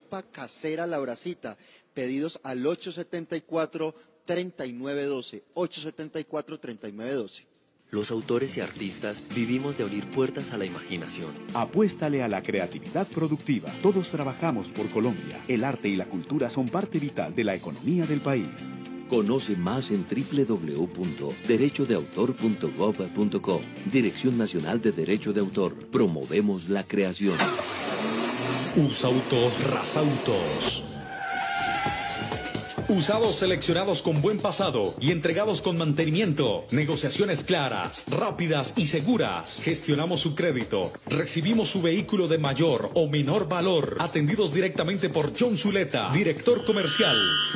sopa casera La Bracita. Pedidos al 874-3912. 874-3912. Los autores y artistas vivimos de abrir puertas a la imaginación. Apuéstale a la creatividad productiva. Todos trabajamos por Colombia. El arte y la cultura son parte vital de la economía del país. Conoce más en www.derechodeautor.gov.co. Dirección Nacional de Derecho de Autor. Promovemos la creación. Usautos Rasautos. Usados seleccionados con buen pasado y entregados con mantenimiento. Negociaciones claras, rápidas y seguras. Gestionamos su crédito. Recibimos su vehículo de mayor o menor valor. Atendidos directamente por John Zuleta, director comercial.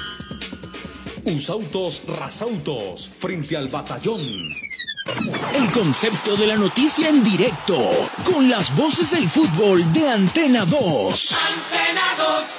Usautos Rasautos, frente al batallón. El concepto de la noticia en directo, con las voces del fútbol de Antena 2. Antena 2.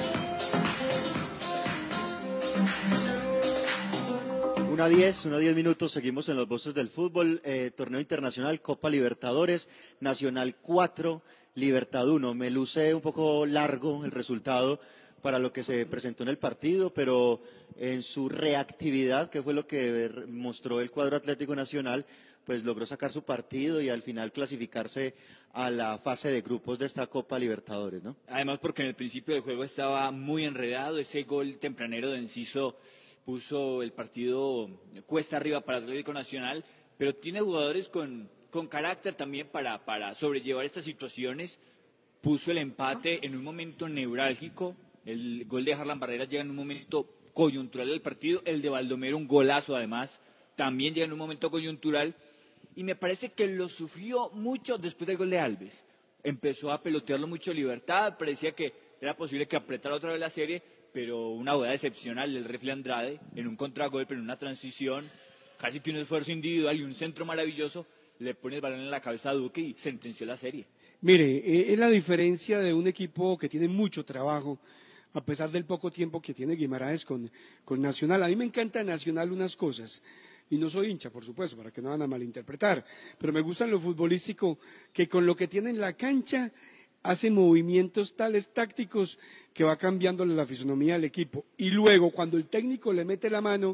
Una 10 minutos, seguimos en las voces del fútbol, torneo internacional, Copa Libertadores, Nacional 4, Libertad 1. Me luce un poco largo el resultado para lo que se presentó en el partido, pero en su reactividad, que fue lo que mostró el cuadro Atlético Nacional, pues logró sacar su partido y al final clasificarse a la fase de grupos de esta Copa Libertadores, ¿no? Además porque en el principio del juego estaba muy enredado, ese gol tempranero de Enciso puso el partido cuesta arriba para Atlético Nacional, pero tiene jugadores con carácter también para sobrellevar estas situaciones. Puso el empate en un momento neurálgico, el gol de Harlan Barreras llega en un momento coyuntural del partido, el de Baldomero, un golazo además, también llega en un momento coyuntural, y me parece que lo sufrió mucho después del gol de Alves. Empezó a pelotearlo mucho Libertad, parecía que era posible que apretara otra vez la serie, pero una jugada excepcional del Refle Andrade en un contragolpe, en una transición, casi que un esfuerzo individual y un centro maravilloso, le pone el balón en la cabeza a Duque y sentenció la serie. Mire, es la diferencia de un equipo que tiene mucho trabajo, a pesar del poco tiempo que tiene Guimaraes con Nacional. A mí me encanta Nacional unas cosas, y no soy hincha, por supuesto, para que no van a malinterpretar, pero me gusta en lo futbolístico, que con lo que tiene en la cancha hace movimientos tales tácticos que va cambiándole la fisonomía al equipo. Y luego, cuando el técnico le mete la mano,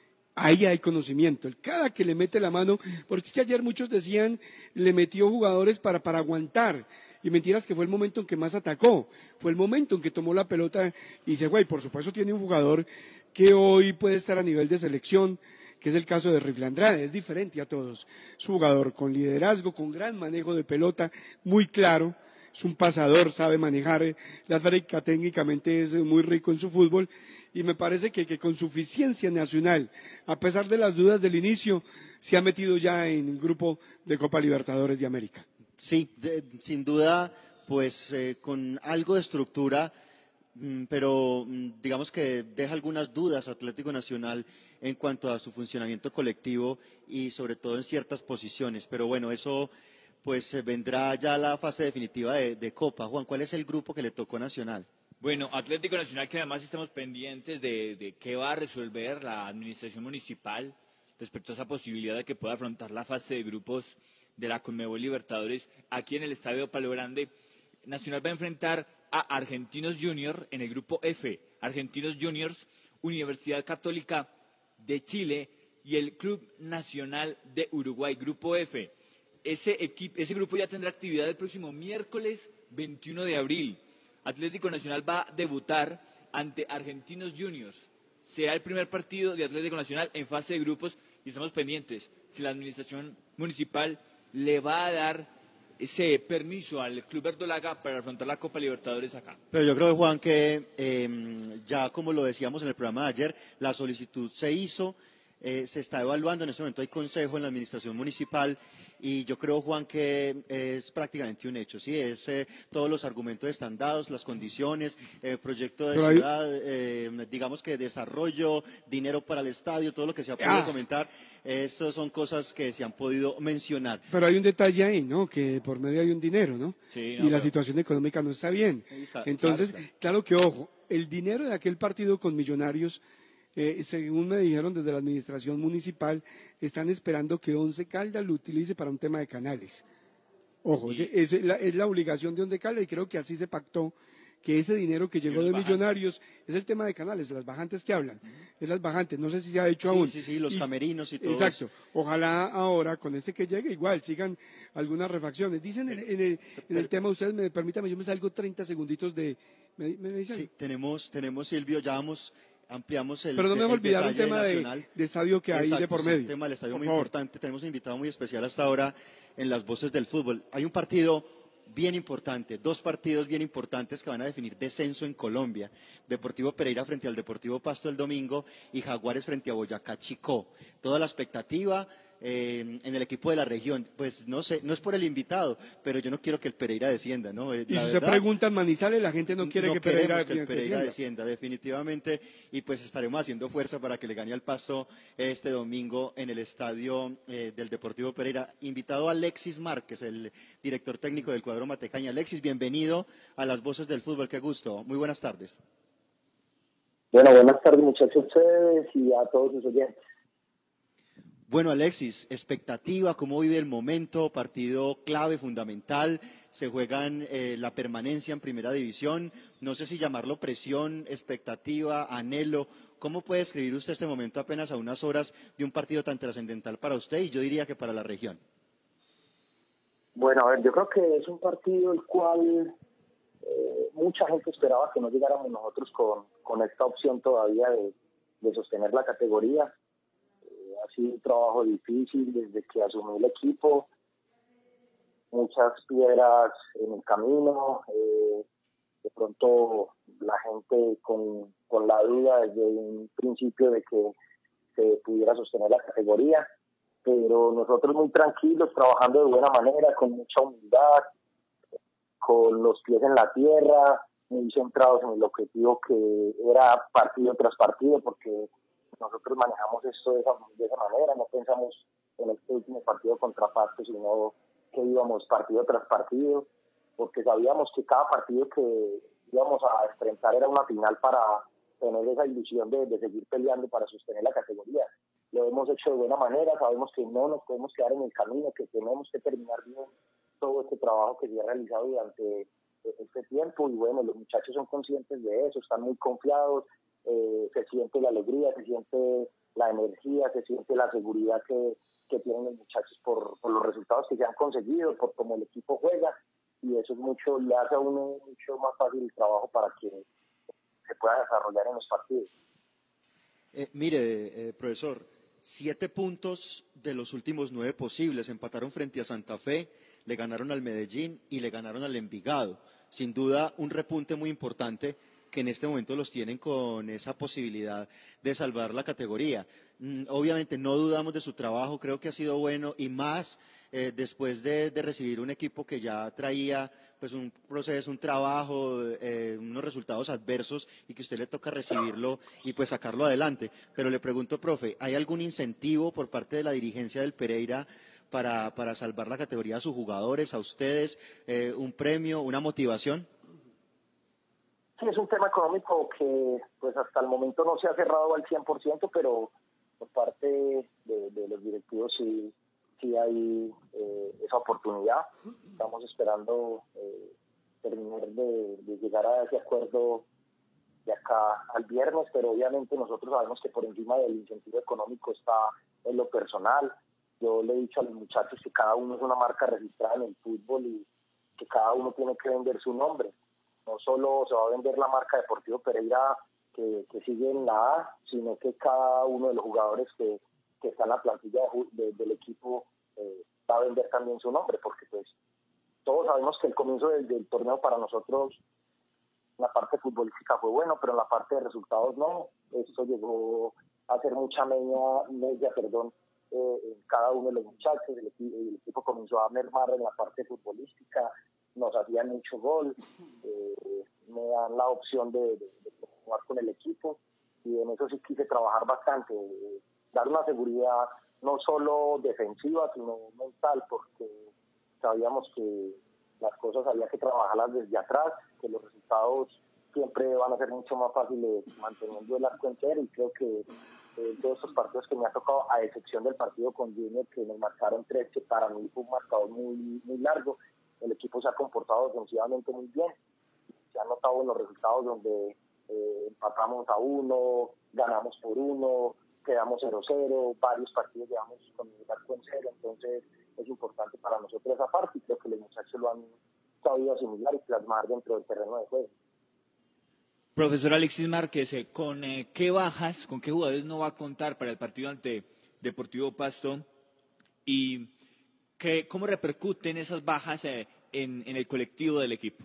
ahí hay conocimiento. Cada que le mete la mano, porque es que ayer muchos decían, le metió jugadores para aguantar. Y mentiras, que fue el momento en que más atacó. Fue el momento en que tomó la pelota y se fue. Y por supuesto tiene un jugador que hoy puede estar a nivel de selección, que es el caso de Refle Andrade. Es diferente a todos. Es un jugador con liderazgo, con gran manejo de pelota, muy claro. Es un pasador, sabe manejar la África, técnicamente es muy rico en su fútbol, y me parece que con suficiencia Nacional, a pesar de las dudas del inicio, se ha metido ya en el grupo de Copa Libertadores de América. Sí, sin duda, pues con algo de estructura, pero digamos que deja algunas dudas Atlético Nacional en cuanto a su funcionamiento colectivo y sobre todo en ciertas posiciones, pero bueno, eso pues vendrá ya la fase definitiva de Copa. Juan, ¿cuál es el grupo que le tocó a Nacional? Bueno, Atlético Nacional, que además estamos pendientes de qué va a resolver la administración municipal respecto a esa posibilidad de que pueda afrontar la fase de grupos de la Conmebol Libertadores aquí en el Estadio Palo Grande. Nacional va a enfrentar a Argentinos Juniors en el grupo F. Argentinos Juniors, Universidad Católica de Chile y el Club Nacional de Uruguay, grupo F. Ese grupo ya tendrá actividad el próximo miércoles 21 de abril. Atlético Nacional va a debutar ante Argentinos Juniors. Será el primer partido de Atlético Nacional en fase de grupos y estamos pendientes si la administración municipal le va a dar ese permiso al Club Verdolaga para afrontar la Copa Libertadores acá. Pero yo creo, Juan, que ya como lo decíamos en el programa de ayer, la solicitud se hizo, se está evaluando, en este momento hay consejo en la administración municipal y yo creo, Juan, que es prácticamente un hecho, ¿sí? Todos los argumentos están dados, las condiciones, proyecto de ciudad, digamos que desarrollo, dinero para el estadio, todo lo que se ha podido comentar, estas son cosas que se han podido mencionar. Pero hay un detalle ahí, ¿no? Que por medio hay un dinero, ¿no? Sí, y la situación económica no está bien. Entonces, claro que, ojo, el dinero de aquel partido con Millonarios, según me dijeron desde la administración municipal, están esperando que Once Caldas lo utilice para un tema de canales. Ojo, es la obligación de Once Caldas y creo que así se pactó, que ese dinero que llegó de Millonarios es el tema de canales, las bajantes que hablan, es las bajantes, no sé si se ha hecho aún. Sí, los camerinos y todo. Exacto, ojalá ahora con este que llegue igual sigan algunas refacciones. Dicen en el tema, ustedes me permítanme, yo me salgo 30 segunditos de... ¿Me dicen? Sí, tenemos Silvio, ya ampliamos el pero no me voy a olvidar un tema de estadio que hay de por medio. El tema del estadio muy importante. Tenemos un invitado muy especial hasta ahora en las voces del fútbol. Hay un partido bien importante, dos partidos bien importantes que van a definir descenso en Colombia. Deportivo Pereira frente al Deportivo Pasto el domingo y Jaguares frente a Boyacá Chicó. Toda la expectativa en el equipo de la región, pues no sé, no es por el invitado, pero yo no quiero que el Pereira descienda, ¿no? Y si se pregunta en Manizales, la gente no quiere que Pereira descienda, definitivamente, y pues estaremos haciendo fuerza para que le gane al Pasto este domingo en el estadio del Deportivo Pereira. Invitado Alexis Márquez, el director técnico del cuadro Matecaña. Alexis, bienvenido a las voces del fútbol, qué gusto, muy buenas tardes. Bueno, buenas tardes muchachos a ustedes y a todos sus oyentes. Bueno, Alexis, expectativa, ¿cómo vive el momento? Partido clave, fundamental, se juegan la permanencia en primera división, no sé si llamarlo presión, expectativa, anhelo, ¿cómo puede escribir usted este momento apenas a unas horas de un partido tan trascendental para usted y yo diría que para la región? Bueno, a ver, yo creo que es un partido el cual mucha gente esperaba que no llegáramos nosotros con esta opción todavía de sostener la categoría. Ha sido un trabajo difícil desde que asumí el equipo, muchas piedras en el camino, de pronto la gente con la duda desde un principio de que se pudiera sostener la categoría, pero nosotros muy tranquilos, trabajando de buena manera, con mucha humildad, con los pies en la tierra, muy centrados en el objetivo que era partido tras partido, porque nosotros manejamos esto de esa manera, no pensamos en este último partido contra Pasto, sino que íbamos partido tras partido, porque sabíamos que cada partido que íbamos a enfrentar era una final para tener esa ilusión de seguir peleando para sostener la categoría. Lo hemos hecho de buena manera, sabemos que no nos podemos quedar en el camino, que tenemos que terminar bien todo este trabajo que se ha realizado durante este tiempo, y bueno, los muchachos son conscientes de eso, están muy confiados. Se siente la alegría, se siente la energía, se siente la seguridad que tienen los muchachos por los resultados que se han conseguido, por cómo el equipo juega, y eso es mucho, le hace a uno mucho más fácil el trabajo para que se pueda desarrollar en los partidos. Profesor, 7 puntos de los últimos 9 posibles, empataron frente a Santa Fe, le ganaron al Medellín y le ganaron al Envigado. Sin duda un repunte muy importante que en este momento los tienen con esa posibilidad de salvar la categoría. Obviamente no dudamos de su trabajo, creo que ha sido bueno y más después de recibir un equipo que ya traía pues un proceso, un trabajo, unos resultados adversos y que a usted le toca recibirlo y pues sacarlo adelante. Pero le pregunto, profe, ¿hay algún incentivo por parte de la dirigencia del Pereira para salvar la categoría a sus jugadores, a ustedes, un premio, una motivación? Sí, es un tema económico que pues hasta el momento no se ha cerrado al 100%, pero por parte de los directivos sí hay esa oportunidad. Estamos esperando terminar de llegar a ese acuerdo de acá al viernes, pero obviamente nosotros sabemos que por encima del incentivo económico está en lo personal. Yo le he dicho a los muchachos que cada uno es una marca registrada en el fútbol y que cada uno tiene que vender su nombre. No solo se va a vender la marca Deportivo Pereira que sigue en la A, sino que cada uno de los jugadores que está en la plantilla del equipo va a vender también su nombre, porque pues todos sabemos que el comienzo del torneo para nosotros en la parte futbolística fue bueno, pero en la parte de resultados no. Eso llegó a hacer mucha media, cada uno de los muchachos. El equipo comenzó a mermar en la parte futbolística, nos hacían mucho gol, me dan la opción de jugar con el equipo, y en eso sí quise trabajar bastante, dar una seguridad no solo defensiva sino mental, porque sabíamos que las cosas había que trabajarlas desde atrás, que los resultados siempre van a ser mucho más fáciles manteniendo el arco entero, y creo que todos estos partidos que me ha tocado, a excepción del partido con Junior que nos marcaron 3, que para mí fue un marcador muy, muy largo, el equipo se ha comportado defensivamente muy bien. se ha notado en los resultados donde empatamos a 1, ganamos por 1, quedamos 0-0, varios partidos llevamos con el arco en 0, entonces es importante para nosotros esa parte y creo que los muchachos lo han sabido asimilar y plasmar dentro del terreno de juego. Profesor Alexis Márquez, ¿con qué bajas, con qué jugadores no va a contar para el partido ante Deportivo Pasto? ¿Y cómo repercuten esas bajas en el colectivo del equipo?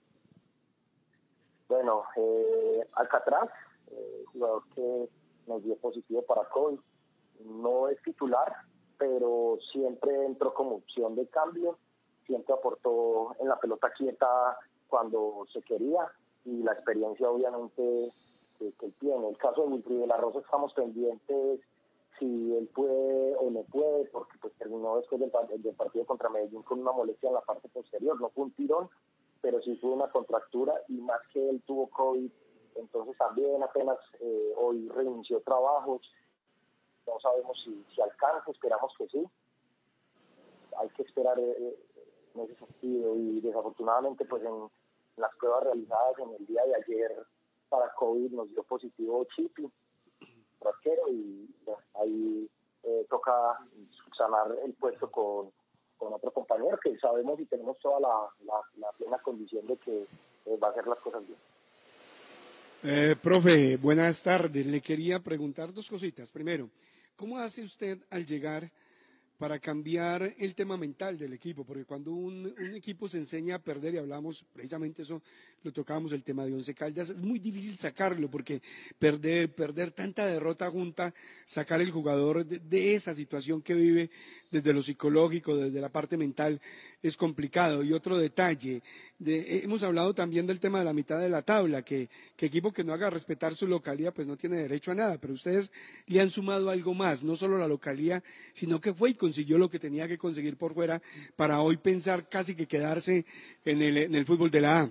Bueno, Alcatraz, jugador que nos dio positivo para COVID, no es titular, pero siempre entró como opción de cambio, siempre aportó en la pelota quieta cuando se quería y la experiencia obviamente que él tiene. El caso de Wilfried de la Rosa estamos pendientes si él puede o no puede, porque pues terminó después del partido contra Medellín con una molestia en la parte posterior, no fue un tirón, pero sí fue una contractura y más que él tuvo COVID, entonces también apenas hoy reinició trabajos, no sabemos si alcanza, esperamos que sí, hay que esperar en ese sentido y desafortunadamente pues en las pruebas realizadas en el día de ayer para COVID nos dio positivo Chipi, arquero, y bueno, ahí toca sanar el puesto con otro compañero que sabemos y tenemos toda la plena condición de que va a hacer las cosas bien. Profe, buenas tardes. Le quería preguntar dos cositas. Primero, ¿cómo hace usted al llegar para cambiar el tema mental del equipo? Porque cuando un equipo se enseña a perder, y hablamos precisamente eso, lo tocábamos el tema de Once Caldas, es muy difícil sacarlo, porque perder tanta derrota junta, sacar el jugador de esa situación que vive desde lo psicológico, desde la parte mental, es complicado. Y otro detalle, hemos hablado también del tema de la mitad de la tabla, que equipo que no haga respetar su localía pues no tiene derecho a nada, pero ustedes le han sumado algo más, no solo la localía, sino que fue y consiguió lo que tenía que conseguir por fuera para hoy pensar casi que quedarse en el fútbol de la A.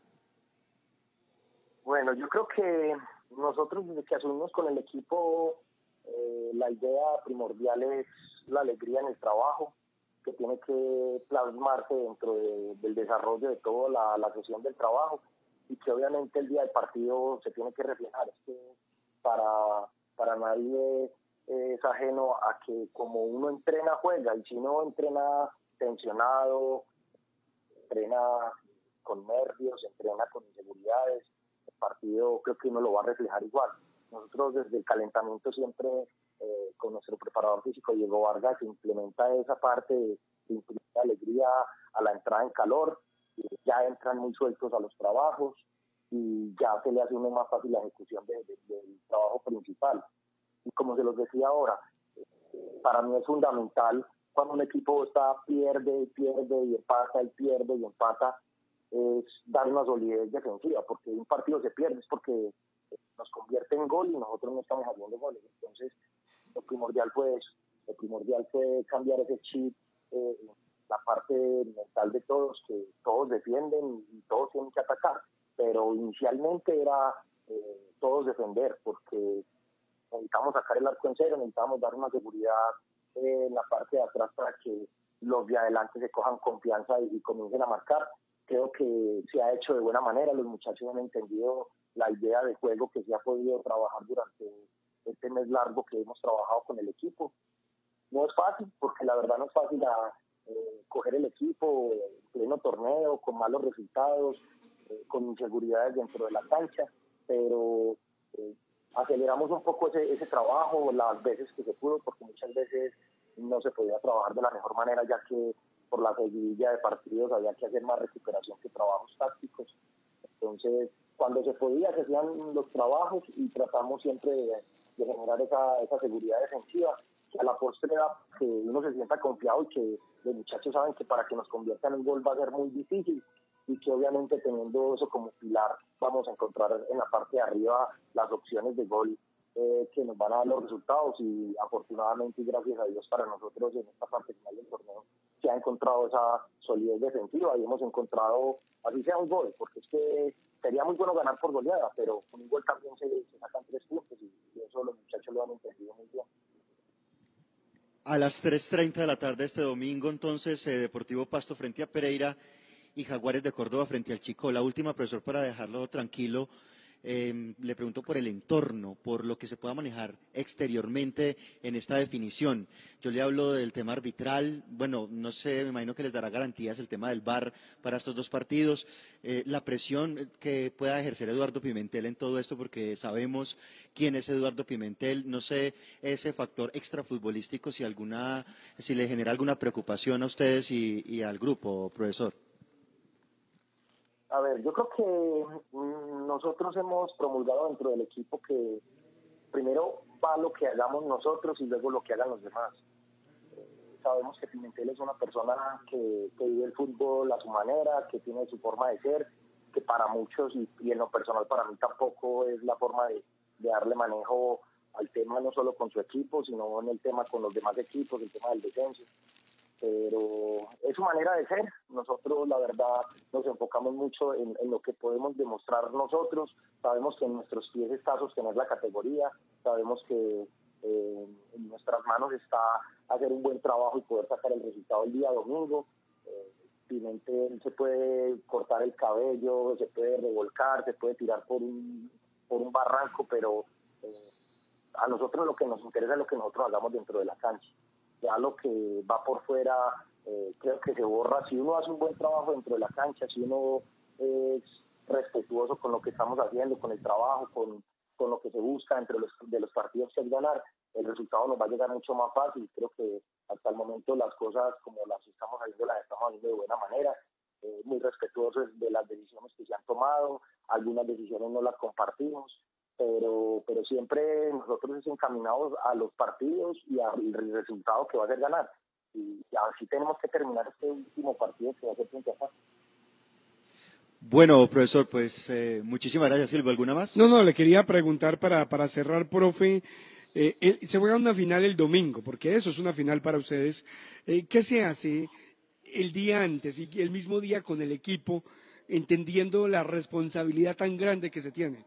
Bueno, yo creo que nosotros desde que asumimos con el equipo, la idea primordial es la alegría en el trabajo, que tiene que plasmarse dentro del desarrollo de toda la sesión del trabajo y que obviamente el día del partido se tiene que reflejar. Es que para nadie es ajeno a que como uno entrena, juega, y si no entrena tensionado, entrena con nervios, entrena con inseguridades, el partido creo que uno lo va a reflejar igual. Nosotros desde el calentamiento siempre con nuestro preparador físico Diego Vargas implementa esa parte de imprimir alegría a la entrada en calor, ya entran muy sueltos a los trabajos y ya se le hace uno más fácil la ejecución del trabajo principal. Y como se los decía ahora, para mí es fundamental cuando un equipo pierde y empata, y pierde y empata, es dar una solidez defensiva, porque un partido se pierde es porque nos convierte en gol y nosotros no estamos haciendo goles. Entonces, lo primordial fue cambiar ese chip, la parte mental de todos, que todos defienden y todos tienen que atacar, pero inicialmente era todos defender, porque necesitamos sacar el arco en cero, necesitamos dar una seguridad en la parte de atrás para que los de adelante se cojan confianza y comiencen a marcar. Creo que se ha hecho de buena manera, los muchachos han entendido la idea de juego que se ha podido trabajar durante este mes largo que hemos trabajado con el equipo. No es fácil, porque la verdad no es fácil coger el equipo en pleno torneo, con malos resultados, con inseguridades dentro de la cancha, pero aceleramos un poco ese trabajo las veces que se pudo, porque muchas veces no se podía trabajar de la mejor manera, ya que por la seguidilla de partidos había que hacer más recuperación que trabajos tácticos. Entonces, cuando se podía, se hacían los trabajos y tratamos siempre de generar esa seguridad defensiva, que a la postre da que uno se sienta confiado y que los muchachos saben que para que nos conviertan en gol va a ser muy difícil, y que obviamente teniendo eso como pilar vamos a encontrar en la parte de arriba las opciones de gol que nos van a dar los resultados, y afortunadamente y gracias a Dios para nosotros en esta parte final del torneo se ha encontrado esa solidez defensiva y hemos encontrado, así sea un gol, porque es que sería muy bueno ganar por goleada, pero con un gol también se sacan 3 puntos y eso los muchachos lo han entendido muy bien. A las 3:30 de la tarde este domingo, entonces, Deportivo Pasto frente a Pereira. y Jaguares de Córdoba frente al Chico. La última, profesor, para dejarlo tranquilo. Le pregunto por el entorno, por lo que se pueda manejar exteriormente en esta definición. Yo le hablo del tema arbitral, bueno, no sé, me imagino que les dará garantías el tema del VAR para estos dos partidos, la presión que pueda ejercer Eduardo Pimentel en todo esto, porque sabemos quién es Eduardo Pimentel, no sé ese factor extrafutbolístico, si le genera alguna preocupación a ustedes y al grupo, profesor. A ver, yo creo que nosotros hemos promulgado dentro del equipo que primero va lo que hagamos nosotros y luego lo que hagan los demás. Sabemos que Pimentel es una persona que vive el fútbol a su manera, que tiene su forma de ser, que para muchos, y en lo personal para mí tampoco es la forma de darle manejo al tema, no solo con su equipo, sino en el tema con los demás equipos, el tema del descenso. Pero es su manera de ser. Nosotros, la verdad, nos enfocamos mucho en lo que podemos demostrar nosotros. Sabemos que en nuestros pies está sostener la categoría, sabemos que en nuestras manos está hacer un buen trabajo y poder sacar el resultado el día domingo. Pimentel se puede cortar el cabello, se puede revolcar, se puede tirar por un barranco, pero a nosotros lo que nos interesa es lo que nosotros hagamos dentro de la cancha. Ya lo que va por fuera creo que se borra. Si uno hace un buen trabajo dentro de la cancha, si uno es respetuoso con lo que estamos haciendo, con el trabajo, con lo que se busca entre los partidos que hay que ganar, el resultado nos va a llegar mucho más fácil. Creo que hasta el momento las cosas como las estamos haciendo, las estamos haciendo de buena manera, muy respetuosos de las decisiones que se han tomado. Algunas decisiones no las compartimos, pero siempre nosotros es encaminados a los partidos y al resultado que va a ser ganar. Y así tenemos que terminar este último partido que va a ser frente a Pasto. Bueno, profesor, pues muchísimas gracias. Silvio, ¿alguna más? No, le quería preguntar para cerrar, profe. Se juega una final el domingo, porque eso es una final para ustedes. ¿Qué se hace el día antes y el mismo día con el equipo, entendiendo la responsabilidad tan grande que se tiene?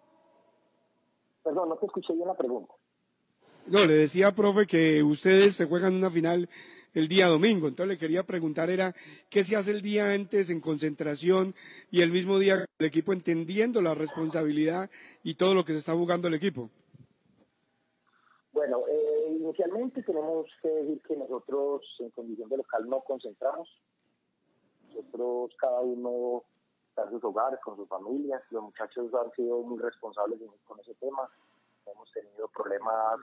Perdón, no te escuché bien la pregunta. No, le decía, profe, que ustedes se juegan una final el día domingo. Entonces le quería preguntar ¿qué se hace el día antes en concentración y el mismo día con el equipo, entendiendo la responsabilidad y todo lo que se está jugando el equipo? Bueno, inicialmente tenemos que decir que nosotros en condición de local no concentramos. Nosotros cada uno está en sus hogares, con sus familias. Los muchachos han sido muy responsables con ese tema. Hemos tenido problemas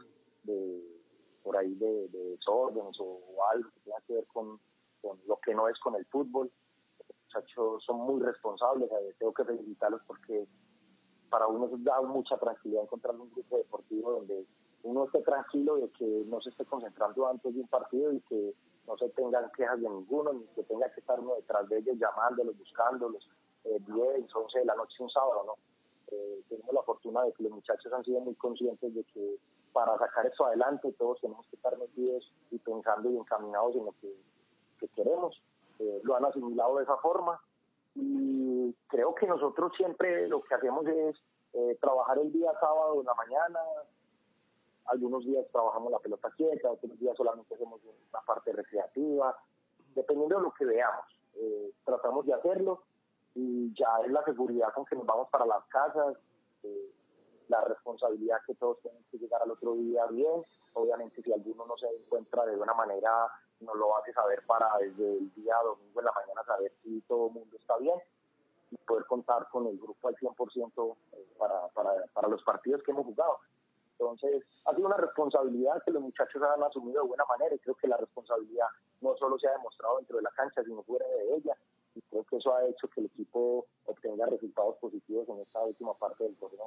por ahí de desórdenes o algo que tenga que ver con lo que no es con el fútbol. Los muchachos son muy responsables. Tengo que felicitarlos porque para uno da mucha tranquilidad encontrar un grupo deportivo donde uno esté tranquilo de que no se esté concentrando antes de un partido y que no se tengan quejas de ninguno, ni que tenga que estar uno detrás de ellos llamándolos, buscándolos, 10, 11 de la noche un sábado, ¿no? Tenemos la fortuna de que los muchachos han sido muy conscientes de que para sacar esto adelante todos tenemos que estar metidos y pensando y encaminados en lo que queremos. Lo han asimilado de esa forma y creo que nosotros siempre lo que hacemos es trabajar el día sábado en la mañana. Algunos días trabajamos la pelota quieta, otros días solamente hacemos una parte recreativa, dependiendo de lo que veamos. Tratamos de hacerlo y ya es la seguridad con que nos vamos para las casas, la responsabilidad que todos tenemos que llegar al otro día bien. Obviamente si alguno no se encuentra de buena manera, nos lo hace saber para desde el día domingo en la mañana saber si todo el mundo está bien y poder contar con el grupo al 100% para los partidos que hemos jugado. Entonces, ha sido una responsabilidad que los muchachos han asumido de buena manera y creo que la responsabilidad no solo se ha demostrado dentro de la cancha, sino fuera de ella. Y creo que eso ha hecho que el equipo obtenga resultados positivos en esta última parte del torneo.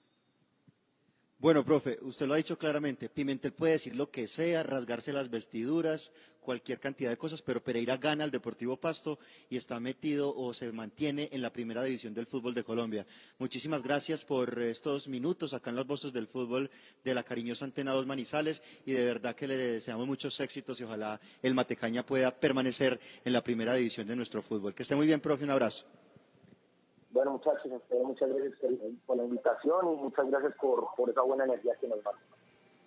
Bueno, profe, usted lo ha dicho claramente, Pimentel puede decir lo que sea, rasgarse las vestiduras, cualquier cantidad de cosas, pero Pereira gana al Deportivo Pasto y está metido o se mantiene en la primera división del fútbol de Colombia. Muchísimas gracias por estos minutos acá en los Voces del Fútbol de la cariñosa Antena 2 Manizales y de verdad que le deseamos muchos éxitos y ojalá el Matecaña pueda permanecer en la primera división de nuestro fútbol. Que esté muy bien, profe, un abrazo. Bueno, muchachos, muchas gracias por la invitación y muchas gracias por esa buena energía que nos dan.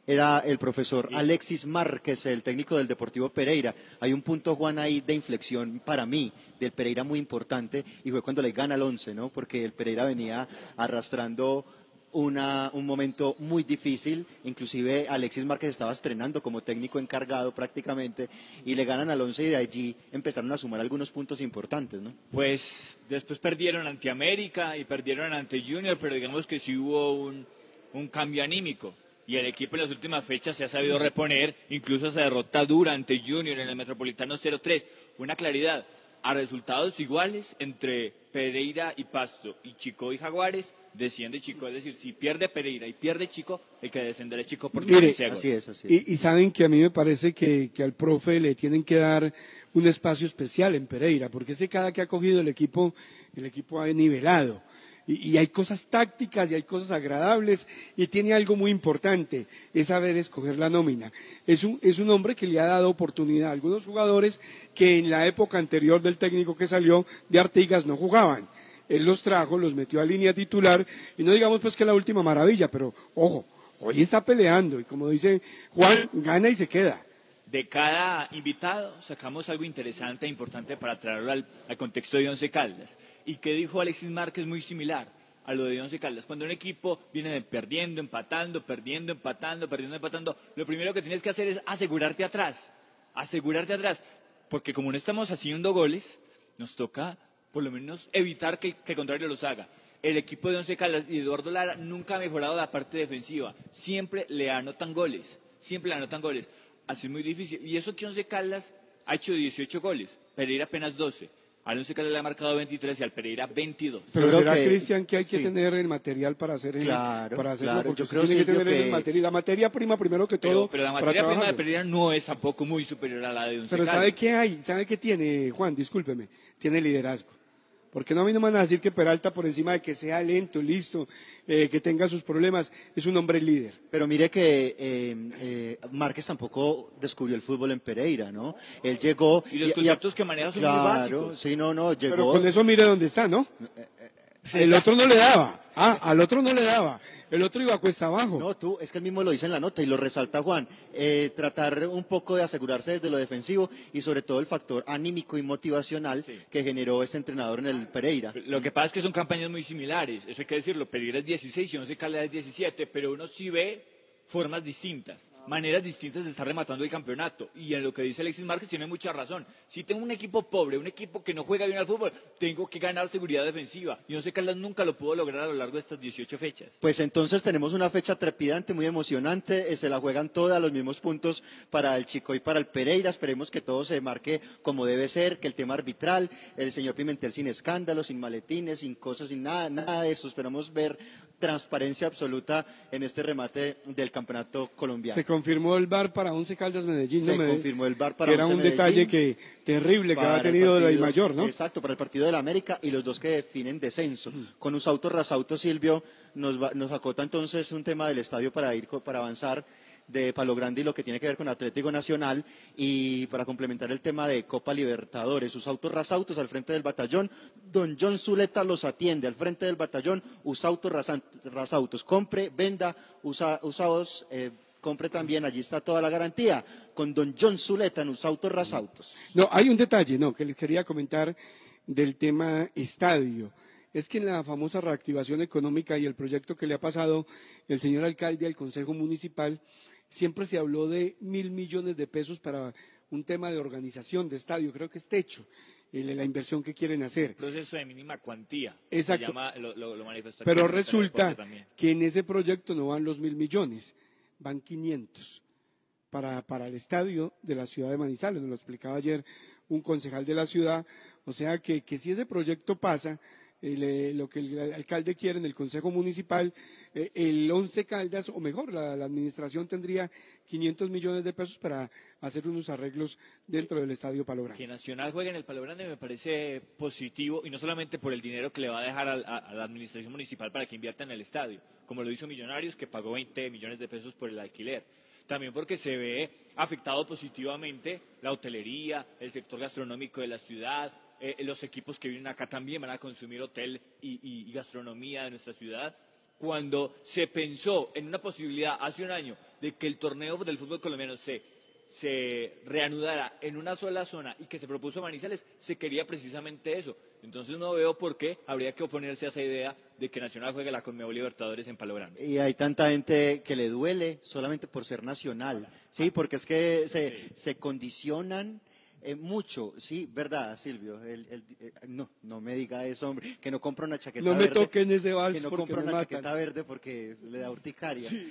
era el profesor Alexis Márquez, el técnico del Deportivo Pereira. Hay un punto, Juan, ahí de inflexión para mí, del Pereira muy importante, y fue cuando le gana al 11, ¿no? Porque el Pereira venía arrastrando un momento muy difícil, inclusive Alexis Márquez estaba estrenando como técnico encargado prácticamente, y le ganan al 11 y de allí empezaron a sumar algunos puntos importantes, ¿no? Pues después perdieron ante América y perdieron ante Junior, pero digamos que sí hubo un cambio anímico. Y el equipo en las últimas fechas se ha sabido reponer, incluso esa derrota dura ante Junior en el Metropolitano 0-3. Una claridad, a resultados iguales entre Pereira y Pasto y Chico y Jaguares, desciende Chico. Es decir, si pierde Pereira y pierde Chico, el que descenderá es Chico por diferencia de gol. Así es. Y saben que a mí me parece que al profe le tienen que dar un espacio especial en Pereira, porque es que cada que ha cogido el equipo ha nivelado. Y hay cosas tácticas y hay cosas agradables, y tiene algo muy importante, es saber escoger la nómina. Es un hombre que le ha dado oportunidad a algunos jugadores que en la época anterior del técnico que salió de Artigas no jugaban. Él los trajo, los metió a línea titular, y no digamos pues que es la última maravilla, pero ojo, hoy está peleando, y como dice Juan, gana y se queda. De cada invitado sacamos algo interesante e importante para traerlo al contexto de Once Caldas. ¿Y qué dijo Alexis Márquez? Muy similar a lo de Once Caldas. Cuando un equipo viene perdiendo, empatando, lo primero que tienes que hacer es asegurarte atrás, porque como no estamos haciendo goles, nos toca por lo menos evitar que el contrario los haga. El equipo de Once Caldas y Eduardo Lara nunca ha mejorado la parte defensiva, siempre le anotan goles. Así es muy difícil. Y eso que Once Caldas ha hecho 18 goles, Pereira apenas 12. Al Once Caldas le ha marcado 23 y al Pereira 22. Pero será, Cristian, que hay que tener el material para hacer para hacerlo, porque yo creo tiene que tener que la materia prima primero que todo. Pero la materia prima de Pereira no es tampoco muy superior a la de Once Caldas. Pero ¿sabe qué hay? ¿Sabe qué tiene, Juan? Discúlpeme. Tiene liderazgo. Porque no, a mí no me van a decir que Peralta, por encima de que sea lento, listo, que tenga sus problemas, es un hombre líder. Pero mire que Márquez tampoco descubrió el fútbol en Pereira, ¿no? Él llegó... Y los conceptos que maneja son muy básicos. Sí, llegó... Pero con eso mire dónde está, ¿no? El otro no le daba. Al otro no le daba. El otro iba a cuesta abajo. No, es que él mismo lo dice en la nota y lo resalta Juan. Tratar un poco de asegurarse desde lo defensivo y sobre todo el factor anímico y motivacional que generó este entrenador en el Pereira. Lo que pasa es que son campañas muy similares, eso hay que decirlo. Pereira es 16 y Once Caldas es 17, pero uno sí ve formas distintas, maneras distintas de estar rematando el campeonato. Y en lo que dice Alexis Márquez tiene mucha razón. Si tengo un equipo pobre, un equipo que no juega bien al fútbol, tengo que ganar seguridad defensiva. Y Once Caldas nunca lo pudo lograr a lo largo de estas 18 fechas. Pues entonces tenemos una fecha trepidante, muy emocionante. Se la juegan todas, los mismos puntos para el Chico y para el Pereira. Esperemos que todo se marque como debe ser, que el tema arbitral, el señor Pimentel sin escándalos, sin maletines, sin cosas, sin nada de eso. Esperamos ver transparencia absoluta en este remate del campeonato colombiano. Se confirmó el VAR para Once Caldas Medellín. Se confirmó el VAR para Once Once Medellín. Era un detalle terrible que ha tenido el mayor, ¿no? Exacto, para el partido del América y los dos que definen descenso. Con Usauto Rasauto, Silvio nos acota entonces un tema del estadio para avanzar de Palo Grande y lo que tiene que ver con Atlético Nacional, y para complementar el tema de Copa Libertadores, Usauto Rasautos al frente del batallón, don John Zuleta los atiende al frente del batallón, Usauto Rasautos, compre, venda, usados, compre también, allí está toda la garantía, con don John Zuleta en Usauto Rasautos. No, hay un detalle, que les quería comentar del tema estadio. Es que en la famosa reactivación económica y el proyecto que le ha pasado el señor alcalde al Consejo Municipal, siempre se habló de 1.000 millones de pesos para un tema de organización de estadio. Creo que es techo la inversión que quieren hacer. Un proceso de mínima cuantía. Exacto. Se llama, lo manifestó. Pero resulta que en ese proyecto no van los 1.000 millones, van 500 para el estadio de la ciudad de Manizales. Nos lo explicaba ayer un concejal de la ciudad. O sea que si ese proyecto pasa, lo que el alcalde quiere en el Consejo Municipal, el Once Caldas, o mejor, la administración tendría 500 millones de pesos para hacer unos arreglos dentro del Estadio Palo Grande. Que Nacional juegue en el Palo Grande me parece positivo, y no solamente por el dinero que le va a dejar a la administración municipal para que invierta en el estadio, como lo hizo Millonarios, que pagó 20 millones de pesos por el alquiler. También porque se ve afectado positivamente la hotelería, el sector gastronómico de la ciudad. Los equipos que vienen acá también van a consumir hotel y gastronomía de nuestra ciudad. cuando se pensó en una posibilidad hace un año de que el torneo del fútbol colombiano se reanudara en una sola zona y que se propuso Manizales, se quería precisamente eso. Entonces no veo por qué habría que oponerse a esa idea de que Nacional juegue la Conmebol Libertadores en Palo Grande. Y hay tanta gente que le duele solamente por ser nacional, sí, porque es que se condicionan mucho, sí, ¿verdad, Silvio? No me diga eso, hombre, que no compra una chaqueta verde. No me toquen ese vals que no porque compra me una matan. chaqueta verde porque le da urticaria. Sí.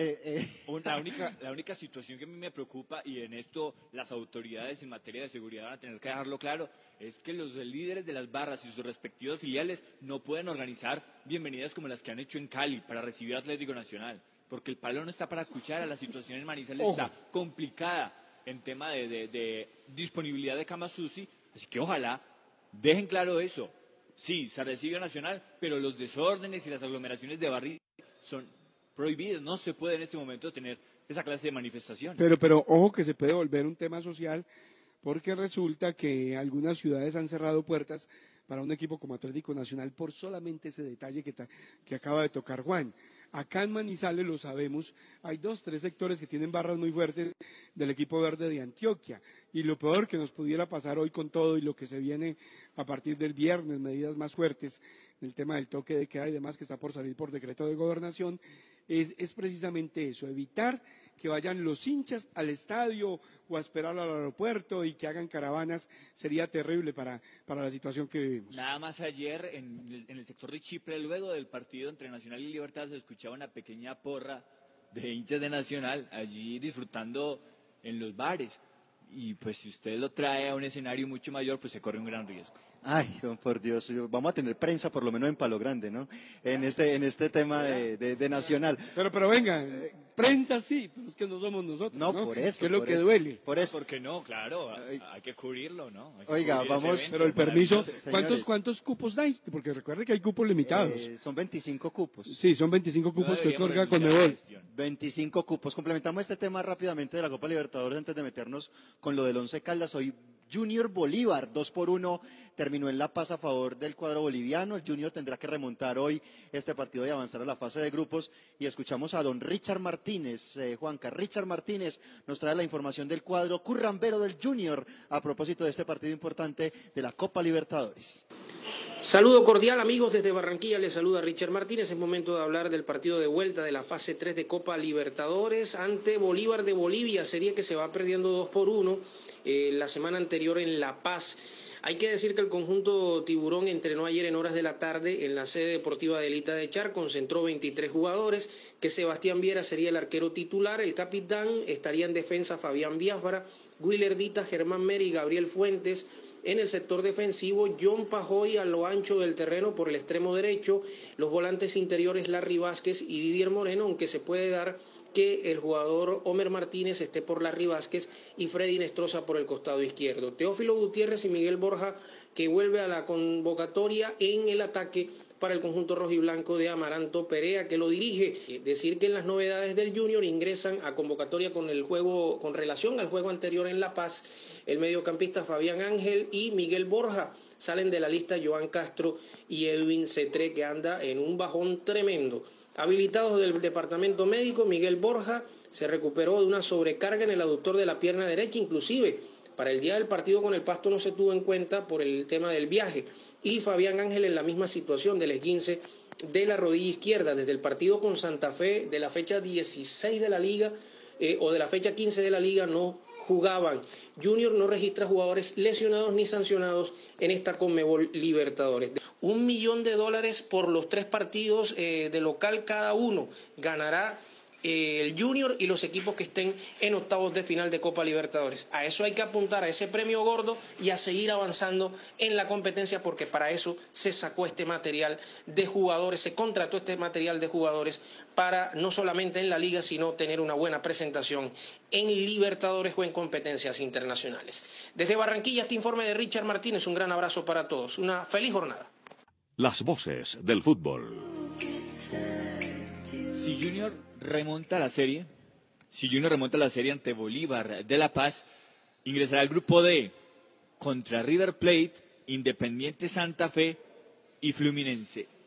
La única situación que a mí me preocupa, y en esto las autoridades en materia de seguridad van a tener que dejarlo claro, es que los líderes de las barras y sus respectivos filiales no pueden organizar bienvenidas como las que han hecho en Cali para recibir a Atlético Nacional, porque el palo no está para cuchara, la situación en Manizales está complicada en tema de disponibilidad de camas UCI, así que ojalá dejen claro eso. Sí, se recibe a Nacional, pero los desórdenes y las aglomeraciones de barrios son prohibidos, no se puede en este momento tener esa clase de manifestación. Pero ojo que se puede volver un tema social, porque resulta que algunas ciudades han cerrado puertas para un equipo como Atlético Nacional por solamente ese detalle que acaba de tocar Juan. Acá en Manizales lo sabemos, hay 2-3 sectores que tienen barras muy fuertes del equipo verde de Antioquia, y lo peor que nos pudiera pasar hoy con todo y lo que se viene a partir del viernes, medidas más fuertes, el tema del toque de queda y demás que está por salir por decreto de gobernación, es precisamente eso, evitar que vayan los hinchas al estadio o a esperar al aeropuerto y que hagan caravanas, sería terrible para la situación que vivimos. Nada más ayer en el sector de Chipre, luego del partido entre Nacional y Libertad, se escuchaba una pequeña porra de hinchas de Nacional allí disfrutando en los bares. Y pues si usted lo trae a un escenario mucho mayor, pues se corre un gran riesgo. Ay, por Dios, vamos a tener prensa por lo menos en Palo Grande, ¿no? En este tema de Nacional. Pero venga, prensa sí, pero es que no somos nosotros, ¿no? Por eso. Que es lo que duele. Por eso. ¿Por qué no? Claro, hay que cubrirlo, ¿no? Oiga, vamos. Pero el permiso, ¿cuántos cupos hay? Porque recuerde que hay cupos limitados. Son 25 cupos. Sí, son 25 cupos que otorga Conmebol. 25 cupos. Complementamos este tema rápidamente de la Copa Libertadores antes de meternos con lo del Once Caldas. Hoy Junior Bolívar, 2-1, terminó en La Paz a favor del cuadro boliviano. El Junior tendrá que remontar hoy este partido y avanzar a la fase de grupos. Y escuchamos a don Richard Martínez, Juanca. Richard Martínez nos trae la información del cuadro currambero del Junior a propósito de este partido importante de la Copa Libertadores. Saludo cordial, amigos, desde Barranquilla les saluda Richard Martínez. Es momento de hablar del partido de vuelta de la fase 3 de Copa Libertadores ante Bolívar de Bolivia. Sería que se va perdiendo 2-1 la semana anterior en La Paz. Hay que decir que el conjunto tiburón entrenó ayer en horas de la tarde en la sede deportiva de Elita de Char, concentró 23 jugadores, que Sebastián Viera sería el arquero titular, el capitán, estaría en defensa Fabián Biafara, Willer Dita, Germán Meri y Gabriel Fuentes. En el sector defensivo, John Pajoy a lo ancho del terreno por el extremo derecho, los volantes interiores Larry Vázquez y Didier Moreno, aunque se puede dar que el jugador Homer Martínez esté por Larry Vázquez y Freddy Nestroza por el costado izquierdo. Teófilo Gutiérrez y Miguel Borja, que vuelve a la convocatoria en el ataque para el conjunto rojiblanco de Amaranto Perea, que lo dirige. Decir que en las novedades del Junior ingresan a convocatoria con relación al juego anterior en La Paz, el mediocampista Fabián Ángel y Miguel Borja. Salen de la lista Joan Castro y Edwin Cetré, que anda en un bajón tremendo. Habilitados del departamento médico, Miguel Borja se recuperó de una sobrecarga en el aductor de la pierna derecha, inclusive para el día del partido con el Pasto no se tuvo en cuenta por el tema del viaje. Y Fabián Ángel en la misma situación del esguince de la rodilla izquierda. Desde el partido con Santa Fe de la fecha 16 de la liga o de la fecha 15 de la liga no jugaban. Junior no registra jugadores lesionados ni sancionados en esta Conmebol Libertadores. $1 millón por los 3 partidos de local cada uno ganará el Junior y los equipos que estén en octavos de final de Copa Libertadores. A eso hay que apuntar, a ese premio gordo y a seguir avanzando en la competencia, porque para eso se sacó este material de jugadores, se contrató este material de jugadores para no solamente en la liga, sino tener una buena presentación en Libertadores o en competencias internacionales. Desde Barranquilla, este informe de Richard Martínez. Un gran abrazo para todos. Una feliz jornada. Las voces del fútbol. Si Junior remonta la serie ante Bolívar de La Paz, ingresará al grupo D contra River Plate, Independiente Santa Fe y Fluminense.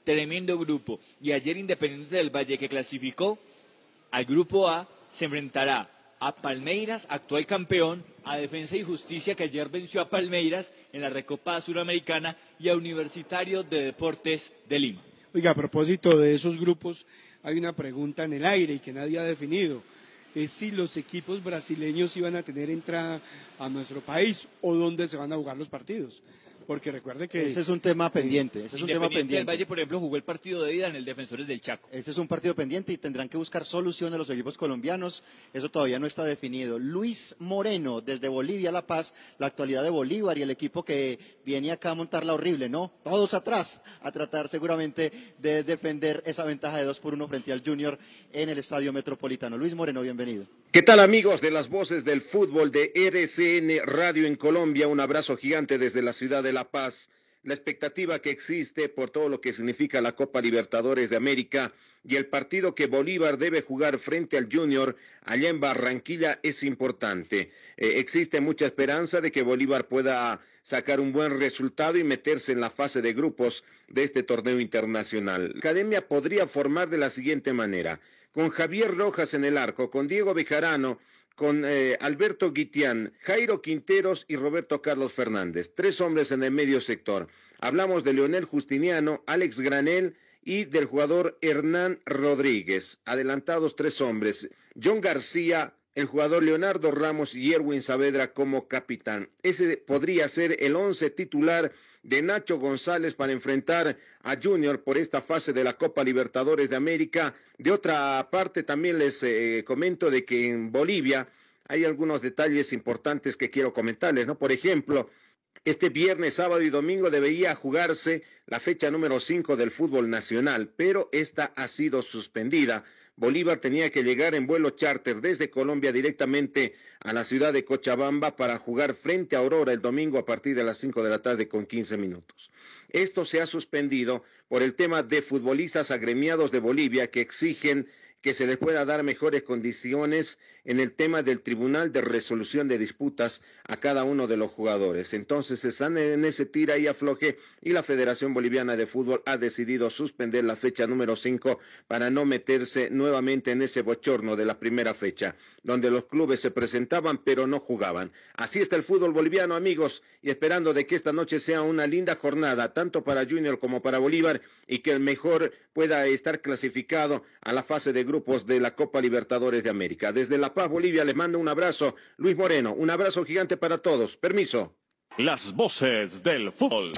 tremendo grupo. Y ayer Independiente del Valle, que clasificó al grupo A, se enfrentará a Palmeiras, actual campeón, a Defensa y Justicia, que ayer venció a Palmeiras en la Recopa Suramericana, y a Universitario de Deportes de Lima. Oiga, a propósito de esos grupos, hay una pregunta en el aire y que nadie ha definido. Es si los equipos brasileños iban a tener entrada a nuestro país o dónde se van a jugar los partidos. Porque recuerde que... Ese es un tema pendiente. Independiente del Valle, por ejemplo, jugó el partido de ida en el Defensores del Chaco. Ese es un partido pendiente y tendrán que buscar soluciones los equipos colombianos. Eso todavía no está definido. Luis Moreno, desde Bolivia, La Paz, la actualidad de Bolívar y el equipo que viene acá a montar la horrible, ¿no? Todos atrás, a tratar seguramente de defender esa ventaja de 2-1 frente al Junior en el Estadio Metropolitano. Luis Moreno, bienvenido. ¿Qué tal, amigos de las voces del fútbol de RCN Radio en Colombia? Un abrazo gigante desde la ciudad de La Paz. La expectativa que existe por todo lo que significa la Copa Libertadores de América y el partido que Bolívar debe jugar frente al Junior allá en Barranquilla es importante. Existe mucha esperanza de que Bolívar pueda sacar un buen resultado y meterse en la fase de grupos de este torneo internacional. La academia podría formar de la siguiente manera: con Javier Rojas en el arco, con Diego Bejarano, con Alberto Guitián, Jairo Quinteros y Roberto Carlos Fernández. 3 hombres en el medio sector. Hablamos de Leonel Justiniano, Alex Granel y del jugador Hernán Rodríguez. Adelantados 3 hombres. John García, el jugador Leonardo Ramos y Erwin Saavedra como capitán. Ese podría ser el 11 titular de Nacho González para enfrentar a Junior por esta fase de la Copa Libertadores de América. De otra parte, también les comento de que en Bolivia hay algunos detalles importantes que quiero comentarles, ¿no? Por ejemplo, este viernes, sábado y domingo debería jugarse la fecha número 5 del fútbol nacional, pero esta ha sido suspendida. Bolívar tenía que llegar en vuelo charter desde Colombia directamente a la ciudad de Cochabamba para jugar frente a Aurora el domingo a partir de las 5 de la tarde con 15 minutos. Esto se ha suspendido por el tema de futbolistas agremiados de Bolivia que exigen que se les pueda dar mejores condiciones en el tema del Tribunal de Resolución de Disputas a cada uno de los jugadores. Entonces están en ese tira y afloje y la Federación Boliviana de Fútbol ha decidido suspender la fecha número 5 para no meterse nuevamente en ese bochorno de la primera fecha, donde los clubes se presentaban pero no jugaban. Así está el fútbol boliviano, amigos, y esperando de que esta noche sea una linda jornada, tanto para Junior como para Bolívar, y que el mejor pueda estar clasificado a la fase de grupos de la Copa Libertadores de América. Desde La Paz, Bolivia, les mando un abrazo. Luis Moreno, un abrazo gigante para todos. Permiso. Las voces del fútbol.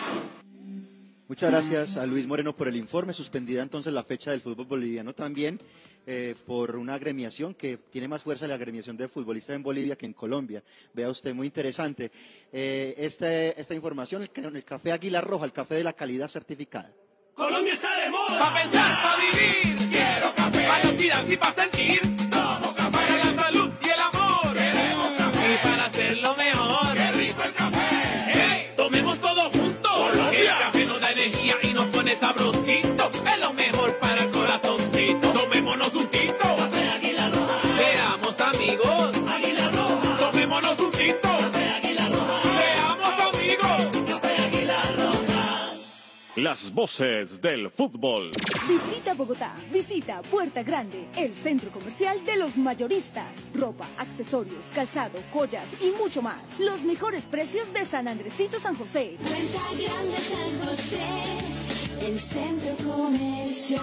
Muchas gracias a Luis Moreno por el informe. Suspendida entonces la fecha del fútbol boliviano también por una agremiación que tiene más fuerza, la agremiación de futbolistas en Bolivia que en Colombia. Vea usted, muy interesante. Esta información en el café Águila Roja, el café de la calidad certificada. Colombia está de moda. Pa' pensar, pa' vivir. Quiero café. Para tirar y pa' sentir. Tomo café. Para la salud y el amor. Queremos café. Y para hacerlo mejor. Qué rico el café. Hey, tomemos todos juntos. Colombia. El café nos da energía y nos pone sabrosito. Es lo mejor para el corazoncito. Tomémonos un tito. Café Águila Roja. Seamos amigos. Águila Roja. Tomémonos un tito. Café Águila Roja. Seamos amigos. Café Águila Roja. Las voces del fútbol. Visita Bogotá, visita Puerta Grande, el centro comercial de los mayoristas. Ropa, accesorios, calzado, joyas y mucho más. Los mejores precios de San Andresito San José. Puerta Grande San José, el centro comercial.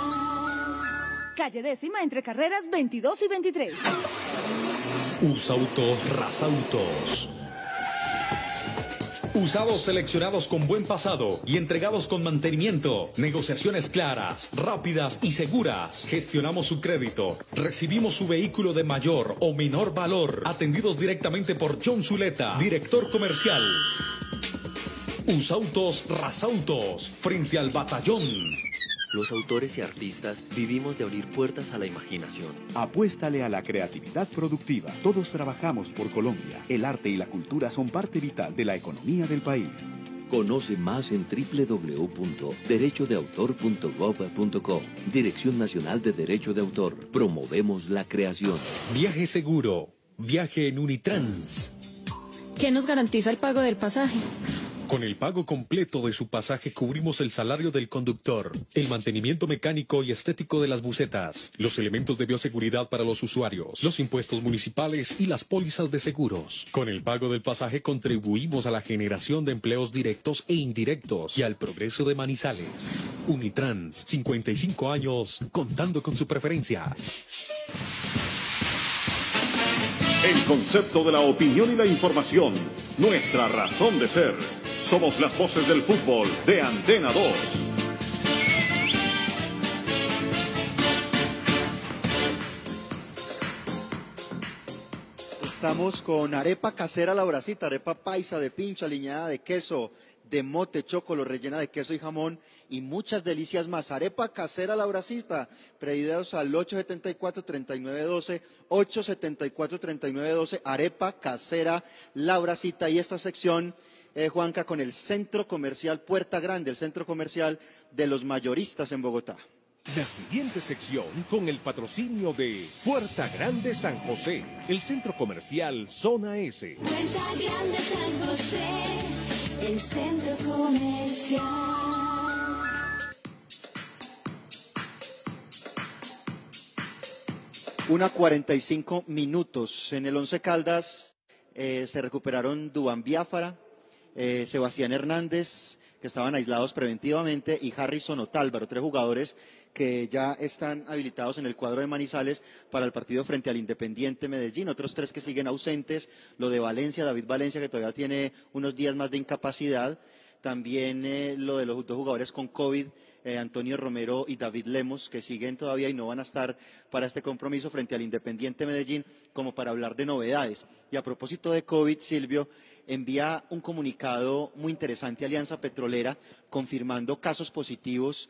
Calle 10ª entre carreras 22 y 23. Usautos Rasautos. Usados seleccionados con buen pasado y entregados con mantenimiento. Negociaciones claras, rápidas y seguras. Gestionamos su crédito. Recibimos su vehículo de mayor o menor valor. Atendidos directamente por John Zuleta, director comercial. Usautos Rasautos, frente al batallón. Los autores y artistas vivimos de abrir puertas a la imaginación. Apuéstale a la creatividad productiva. Todos trabajamos por Colombia. El arte y la cultura son parte vital de la economía del país. Conoce más en www.derechodeautor.gov.co. Dirección Nacional de Derecho de Autor. Promovemos la creación. Viaje seguro. Viaje en Unitrans. ¿Qué nos garantiza el pago del pasaje? Con el pago completo de su pasaje cubrimos el salario del conductor, el mantenimiento mecánico y estético de las busetas, los elementos de bioseguridad para los usuarios, los impuestos municipales y las pólizas de seguros. Con el pago del pasaje contribuimos a la generación de empleos directos e indirectos y al progreso de Manizales. Unitrans, 55 años, contando con su preferencia. El concepto de la opinión y la información, nuestra razón de ser. Somos las voces del fútbol de Antena 2. Estamos con arepa casera La Bracita, arepa paisa de pincho, aliñada de queso, de mote, chocolo, rellena de queso y jamón y muchas delicias más. Arepa casera La Bracita, pedidos al 874-3912, 874-3912, arepa casera La Bracita. Y esta sección, Juanca, con el Centro Comercial Puerta Grande, el centro comercial de los mayoristas en Bogotá. La siguiente sección con el patrocinio de Puerta Grande San José, el centro comercial Zona S. Puerta Grande San José, el centro comercial. Una 45 minutos. En el Once Caldas se recuperaron Duván Biafara, Sebastián Hernández, que estaban aislados preventivamente, y Harrison Otálvaro, 3 jugadores que ya están habilitados en el cuadro de Manizales para el partido frente al Independiente Medellín. Otros 3 que siguen ausentes, lo de Valencia, David Valencia, que todavía tiene unos días más de incapacidad. También lo de los 2 jugadores con COVID, Antonio Romero y David Lemos, que siguen todavía y no van a estar para este compromiso frente al Independiente Medellín, como para hablar de novedades. Y a propósito de COVID, Silvio, envía un comunicado muy interesante a Alianza Petrolera, confirmando casos positivos,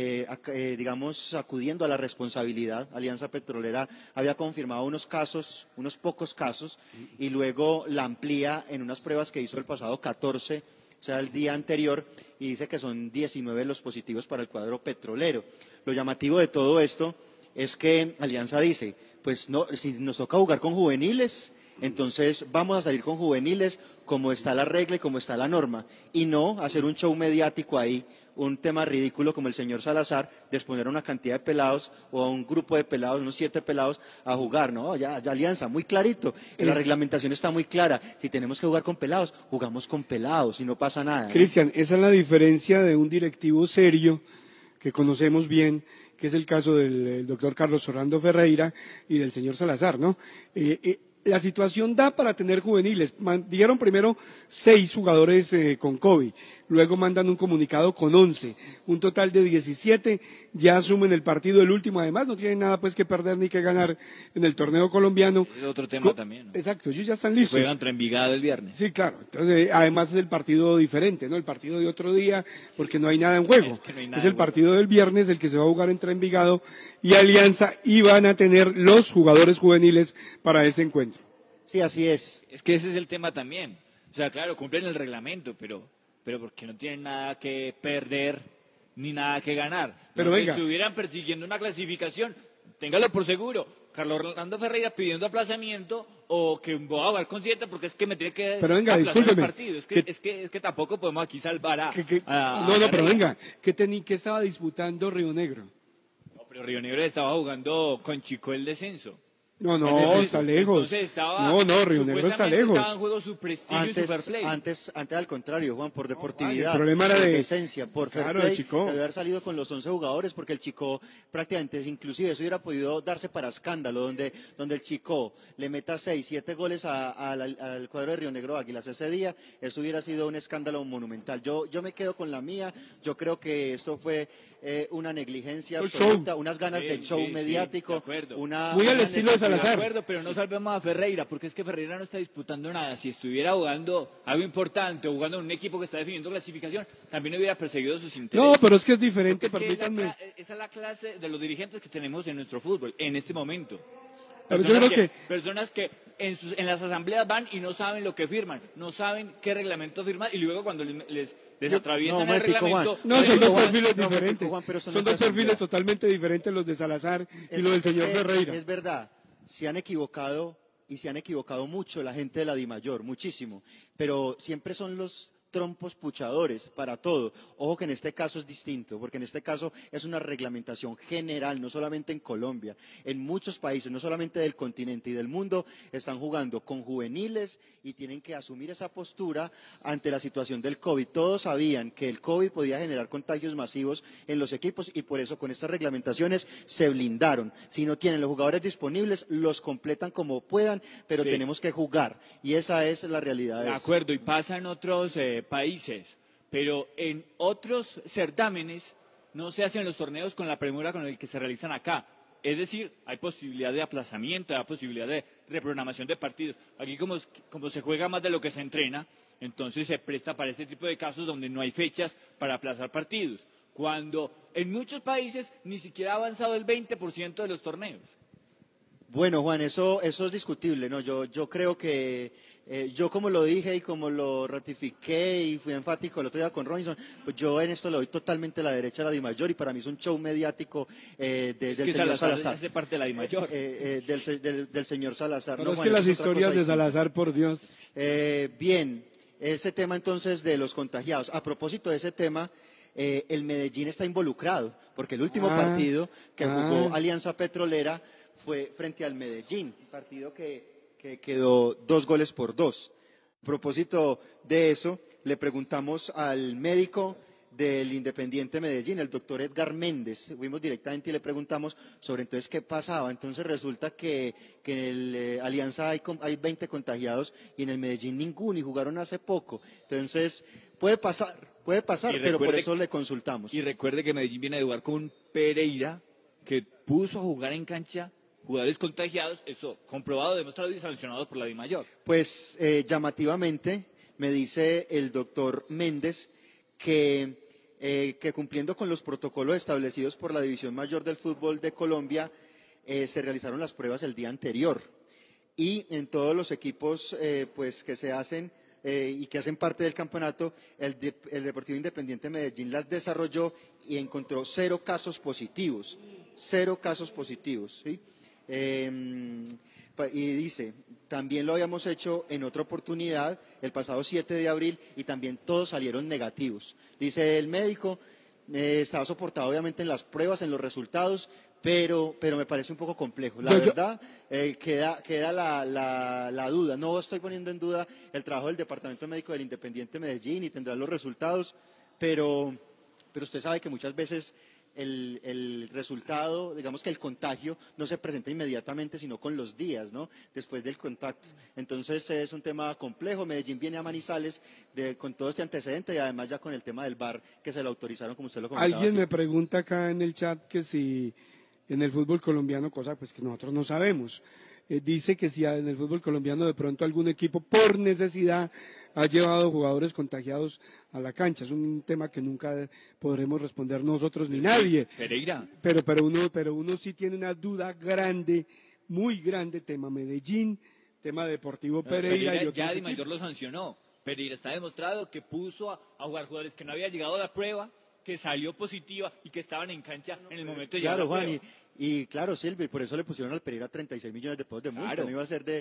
digamos, acudiendo a la responsabilidad. Alianza Petrolera había confirmado unos casos, unos pocos casos, y luego la amplía en unas pruebas que hizo el pasado 14, o sea, el día anterior, y dice que son 19 los positivos para el cuadro petrolero. Lo llamativo de todo esto es que Alianza dice, pues no, si nos toca jugar con juveniles, entonces vamos a salir con juveniles como está la regla y como está la norma, y no hacer un show mediático ahí, un tema ridículo como el señor Salazar, de exponer a una cantidad de pelados o a un grupo de pelados, unos 7 pelados, a jugar. No, ya Alianza, muy clarito, la reglamentación está muy clara, si tenemos que jugar con pelados, jugamos con pelados y no pasa nada. Cristian, esa es la diferencia de un directivo serio que conocemos bien, que es el caso del doctor Carlos Orlando Ferreira y del señor Salazar, ¿no? La situación da para tener juveniles. Dijeron primero 6 jugadores con COVID, luego mandan un comunicado con 11, un total de 17, ya asumen el partido el último, además no tienen nada pues que perder ni que ganar en el torneo colombiano. Es otro tema también, ¿no? Exacto, ellos ya están listos. Juegan contra Envigado el viernes. Sí, claro, entonces además es el partido diferente, ¿no? El partido de otro día, porque no hay nada en juego. Es el partido del viernes el que se va a jugar entre Envigado y Alianza, y van a tener los jugadores juveniles para ese encuentro. Sí, así es. Es que ese es el tema también. O sea, claro, cumplen el reglamento, pero porque no tienen nada que perder ni nada que ganar. Pero si venga, estuvieran persiguiendo una clasificación, téngalo por seguro. Carlos Orlando Ferreira pidiendo aplazamiento o que voy a jugar con 7 porque es que me tiene que pero venga, aplazar discúlpeme, el partido. Es que tampoco podemos aquí salvar a no, pero venga, ¿qué estaba disputando Río Negro? No, pero Río Negro estaba jugando con Chico el descenso. No, Entonces, está lejos. No, Río Negro está lejos. Estaba en juego su prestigio y su fair play. Antes al contrario, Juan, por deportividad, el problema era por de decencia, por fair claro, play, el Chico. debe haber salido con los 11 jugadores, porque el Chico prácticamente, inclusive eso hubiera podido darse para escándalo, donde el Chico le meta 6, 7 goles al cuadro de Río Negro Águilas ese día, eso hubiera sido un escándalo monumental. Yo me quedo con la mía, yo creo que esto fue una negligencia absoluta, unas ganas de show mediático, muy al estilo de Salazar. De acuerdo, pero no salvemos a Ferreira, porque es que Ferreira no está disputando nada. Si estuviera jugando algo importante o jugando en un equipo que está definiendo clasificación, también hubiera perseguido sus intereses. No, pero es que es diferente, permítanme. Esa es la clase de los dirigentes que tenemos en nuestro fútbol en este momento. Pero yo creo personas que en las asambleas van y no saben lo que firman, no saben qué reglamento firman, y luego cuando les atraviesan el reglamento... son dos perfiles diferentes. Son dos perfiles totalmente diferentes los de Salazar y los del señor Ferreira. Es verdad, se han equivocado y se han equivocado mucho la gente de la DIMAYOR, muchísimo, pero siempre son los trompos puchadores para todo. Ojo que en este caso es distinto, porque en este caso es una reglamentación general, no solamente en Colombia, en muchos países, no solamente del continente y del mundo, están jugando con juveniles y tienen que asumir esa postura ante la situación del COVID. Todos sabían que el COVID podía generar contagios masivos en los equipos y por eso con estas reglamentaciones se blindaron. Si no tienen los jugadores disponibles, los completan como puedan, pero Sí. tenemos que jugar y esa es la realidad. De acuerdo, y pasa en otros países, pero en otros certámenes no se hacen los torneos con la premura con el que se realizan acá. Es decir, hay posibilidad de aplazamiento, hay posibilidad de reprogramación de partidos. Aquí como se juega más de lo que se entrena, entonces se presta para este tipo de casos donde no hay fechas para aplazar partidos, cuando en muchos países ni siquiera ha avanzado el 20% de los torneos. Bueno, Juan, eso es discutible, ¿no? Yo creo que, yo como lo dije y como lo ratifiqué y fui enfático el otro día con Robinson, pues yo en esto le doy totalmente la derecha a la DIMAYOR y para mí es un show mediático del señor Salazar. hace parte de la DIMAYOR. Del señor Salazar. Pero No, es Juan, que las eso es otra historias cosa de distinta. Salazar, por Dios. Bien, ese tema entonces de los contagiados. A propósito de ese tema, el Medellín está involucrado, porque el último partido que jugó Alianza Petrolera fue frente al Medellín, un partido que quedó 2-2. A propósito de eso, le preguntamos al médico del Independiente Medellín, el doctor Edgar Méndez, fuimos directamente y le preguntamos sobre entonces qué pasaba. Entonces resulta que en el Alianza hay 20 contagiados y en el Medellín ninguno y jugaron hace poco. Entonces puede pasar, pero por eso le consultamos. Y recuerde que Medellín viene de jugar con un Pereira que puso a jugar en cancha jugadores contagiados, eso comprobado, demostrado y sancionado por la DIMAYOR. Pues llamativamente me dice el doctor Méndez que cumpliendo con los protocolos establecidos por la División Mayor del Fútbol de Colombia, se realizaron las pruebas el día anterior y en todos los equipos pues que se hacen y que hacen parte del campeonato, el Deportivo Independiente Medellín las desarrolló y encontró 0 casos positivos. 0 casos positivos, ¿sí? Y dice, también lo habíamos hecho en otra oportunidad, el pasado 7 de abril, y también todos salieron negativos. Dice el médico, estaba soportado obviamente en las pruebas, en los resultados, pero me parece un poco complejo. La verdad, queda la duda. No estoy poniendo en duda el trabajo del Departamento Médico del Independiente Medellín y tendrá los resultados, pero usted sabe que muchas veces el resultado, digamos que el contagio no se presenta inmediatamente, sino con los días, ¿no? Después del contacto. Entonces es un tema complejo. Medellín viene a Manizales con todo este antecedente y además ya con el tema del VAR que se lo autorizaron, como usted lo comentaba. Alguien me pregunta acá en el chat que si en el fútbol colombiano, cosa pues que nosotros no sabemos, dice que si en el fútbol colombiano de pronto algún equipo por necesidad ha llevado jugadores contagiados a la cancha. Es un tema que nunca podremos responder nosotros ni nadie. Pereira. Pero uno sí tiene una duda grande, muy grande, tema Medellín, tema Deportivo Pereira. Y otros ya equipos. DIMAYOR lo sancionó. Pereira está demostrado que puso a jugar jugadores que no habían llegado a la prueba, que salió positiva y que estaban en cancha en el momento de llegar a Claro, la Juan, prueba. y claro, Silvia, y por eso le pusieron al Pereira 36 millones de pesos de multa. Claro. No iba a ser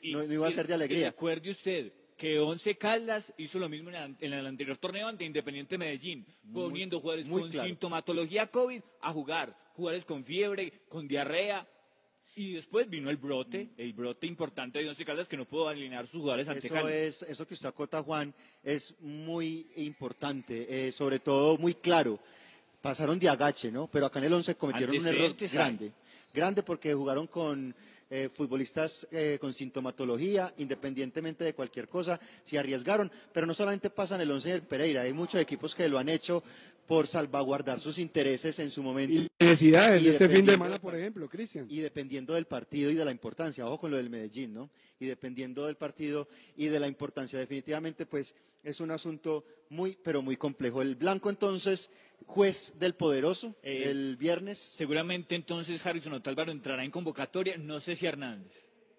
de Y alegría. recuerde usted que Once Caldas hizo lo mismo en el anterior torneo ante Independiente Medellín, poniendo jugadores muy con claro. sintomatología COVID a jugar, jugadores con fiebre, con diarrea, y después vino el brote importante de Once Caldas que no pudo alinear sus jugadores ante Caldas. Eso que usted acota, Juan, es muy importante, sobre todo muy claro. Pasaron de agache, ¿no? Pero acá en el 11 cometieron un error grande porque jugaron con futbolistas con sintomatología, independientemente de cualquier cosa, se arriesgaron, pero no solamente pasa en el 11 del Pereira, hay muchos equipos que lo han hecho por salvaguardar sus intereses en su momento. Y necesidades de este fin de dependiendo semana, por ejemplo, Cristian. Y dependiendo del partido y de la importancia, ojo con lo del Medellín, ¿no? Y dependiendo del partido y de la importancia, definitivamente, pues es un asunto muy, pero muy complejo. El blanco, entonces, juez del poderoso, el viernes. Seguramente entonces Harrison Otálvaro entrará en convocatoria, no sé si Hernández,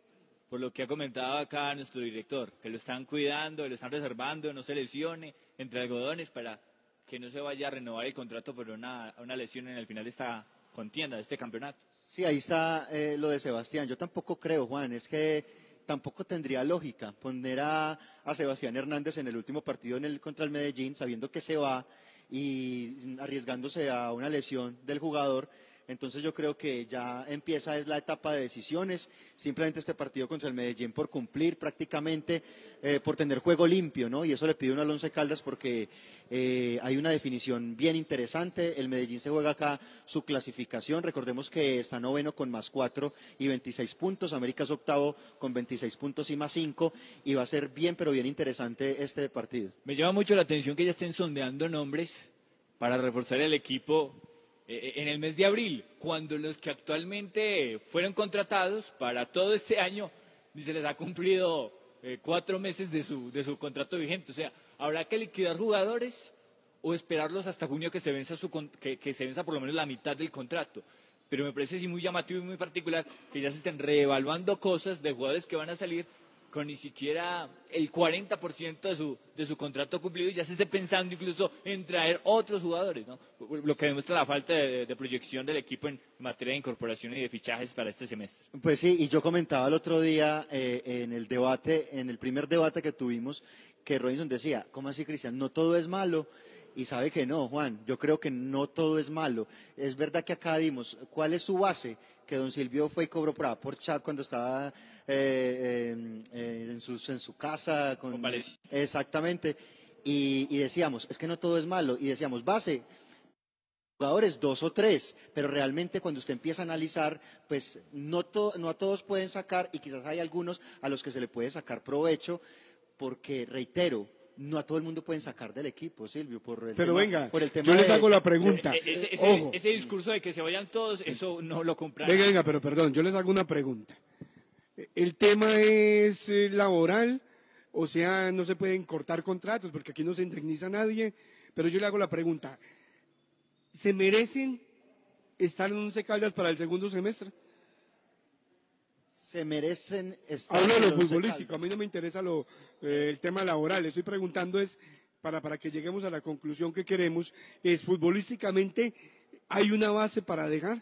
por lo que ha comentado acá nuestro director, que lo están cuidando, lo están reservando, no se lesione entre algodones para que no se vaya a renovar el contrato por una lesión en el final de esta contienda, de este campeonato. Sí, ahí está lo de Sebastián. Yo tampoco creo, Juan, es que tampoco tendría lógica poner a Sebastián Hernández en el último partido contra el Medellín, sabiendo que se va y arriesgándose a una lesión del jugador. Entonces yo creo que ya empieza es la etapa de decisiones, simplemente este partido contra el Medellín por cumplir prácticamente, por tener juego limpio, ¿no? Y eso le pide uno al Once Caldas porque hay una definición bien interesante. El Medellín se juega acá su clasificación, recordemos que está noveno con +4 y 26 puntos, América es octavo con 26 puntos y +5, y va a ser bien, pero bien interesante este partido. Me llama mucho la atención que ya estén sondeando nombres para reforzar el equipo en el mes de abril, cuando los que actualmente fueron contratados para todo este año, ni se les ha cumplido 4 meses de su contrato vigente. O sea, habrá que liquidar jugadores o esperarlos hasta junio que se venza que se venza por lo menos la mitad del contrato. Pero me parece sí muy llamativo y muy particular que ya se estén reevaluando cosas de jugadores que van a salir con ni siquiera el 40% de su contrato cumplido, y ya se esté pensando incluso en traer otros jugadores, ¿no? Lo que demuestra la falta de proyección del equipo en materia de incorporación y de fichajes para este semestre. Pues sí, y yo comentaba el otro día en el primer debate que tuvimos, que Robinson decía, ¿cómo así, Cristian? No todo es malo. Y sabe que no, Juan, yo creo que no todo es malo. Es verdad que acá dimos, ¿cuál es su base? Que don Silvio fue y cobró por chat cuando estaba en su casa. Exactamente. Y decíamos, es que no todo es malo. Y decíamos, base, jugadores 2 o 3, pero realmente cuando usted empieza a analizar, pues no a todos pueden sacar, y quizás hay algunos a los que se le puede sacar provecho, porque, reitero, no a todo el mundo pueden sacar del equipo, Silvio, por el tema yo les hago la pregunta. Ese discurso de que se vayan todos, eso no lo compraron. Venga, pero perdón, yo les hago una pregunta. ¿El tema es laboral? O sea, no se pueden cortar contratos, porque aquí no se indemniza a nadie, pero yo le hago la pregunta. ¿Se merecen estar en Once Caldas para el segundo semestre? Se merecen estar. Hablo de lo futbolístico, a mí no me interesa el tema laboral, estoy preguntando es para que lleguemos a la conclusión que queremos, es futbolísticamente, ¿hay una base para dejar?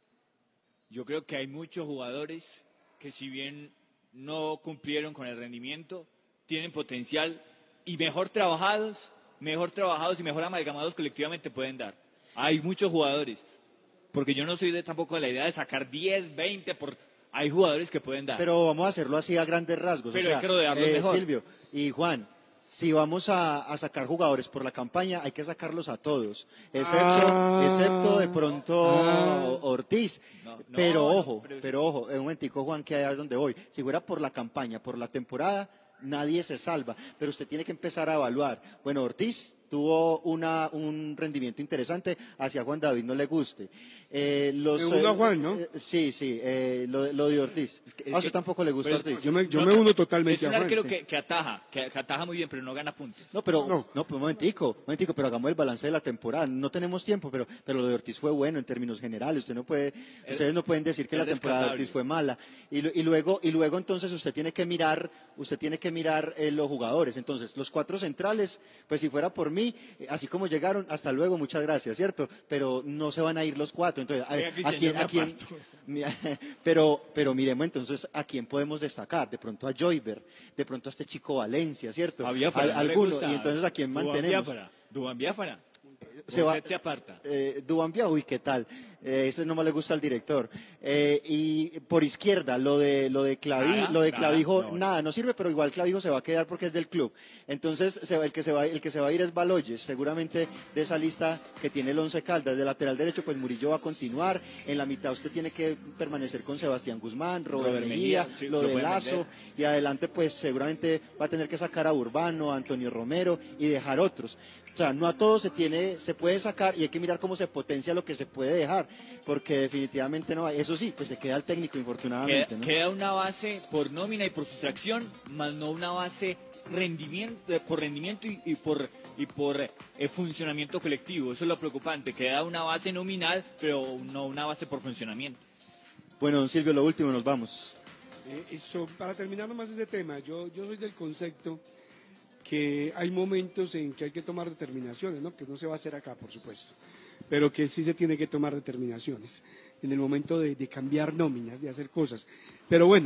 Yo creo que hay muchos jugadores que si bien no cumplieron con el rendimiento, tienen potencial y mejor trabajados y mejor amalgamados colectivamente pueden dar. Hay muchos jugadores, porque yo no soy tampoco de la idea de sacar 10, 20 Hay jugadores que pueden dar. Pero vamos a hacerlo así a grandes rasgos. Pero hay que rodearlos mejor. Silvio y Juan, si vamos a sacar jugadores por la campaña, hay que sacarlos a todos, excepto de pronto Ortiz. Pero ojo, un momentico, Juan, que allá es donde voy. Si fuera por la campaña, por la temporada, nadie se salva. Pero usted tiene que empezar a evaluar. Bueno, Ortiz tuvo un rendimiento interesante, hacia Juan David no le guste. A Juan, ¿no? Sí, lo de Ortiz. A usted tampoco le gusta Ortiz. Yo me uno totalmente a Juan. Es un Juan, arquero que ataja muy bien, pero no gana puntos. No, pues un momentico, pero hagamos el balance de la temporada. No tenemos tiempo, pero lo de Ortiz fue bueno en términos generales. Ustedes no pueden decir que la temporada de Ortiz fue mala. Y luego entonces usted tiene que mirar los jugadores. Entonces, los 4 centrales, pues si fuera por mí, así como llegaron, hasta luego, muchas gracias, ¿cierto? Pero no se van a ir los 4. Entonces, ¿a quién? Pero miremos entonces a quién podemos destacar. De pronto a Joyver, de pronto a este chico Valencia, ¿cierto? Algunos. Y entonces a quién mantenemos. Duván Biafara. Se aparta. Duvambia, uy, ¿qué tal? Eso no me le gusta al director. Y por izquierda, lo de Clavijo, nada, no sirve, pero igual Clavijo se va a quedar porque es del club. Entonces, el que se va a ir es Baloyes, seguramente de esa lista que tiene el Once Caldas. De lateral derecho, pues Murillo va a continuar. En la mitad usted tiene que permanecer con Sebastián Guzmán, Robert Mejía, lo de Lazo. Y adelante, pues seguramente va a tener que sacar a Urbano, a Antonio Romero y dejar otros. O sea, no a todos se puede sacar, y hay que mirar cómo se potencia lo que se puede dejar, porque definitivamente no hay. Eso sí, pues se queda el técnico, infortunadamente. Queda una base por nómina y por sustracción, más no una base por rendimiento y por funcionamiento colectivo. Eso es lo preocupante. Queda una base nominal, pero no una base por funcionamiento. Bueno, don Silvio, lo último, nos vamos. Para terminar nomás ese tema, yo soy del concepto que hay momentos en que hay que tomar determinaciones, ¿no? Que no se va a hacer acá, por supuesto, pero que sí se tiene que tomar determinaciones en el momento de cambiar nóminas, de hacer cosas. Pero bueno,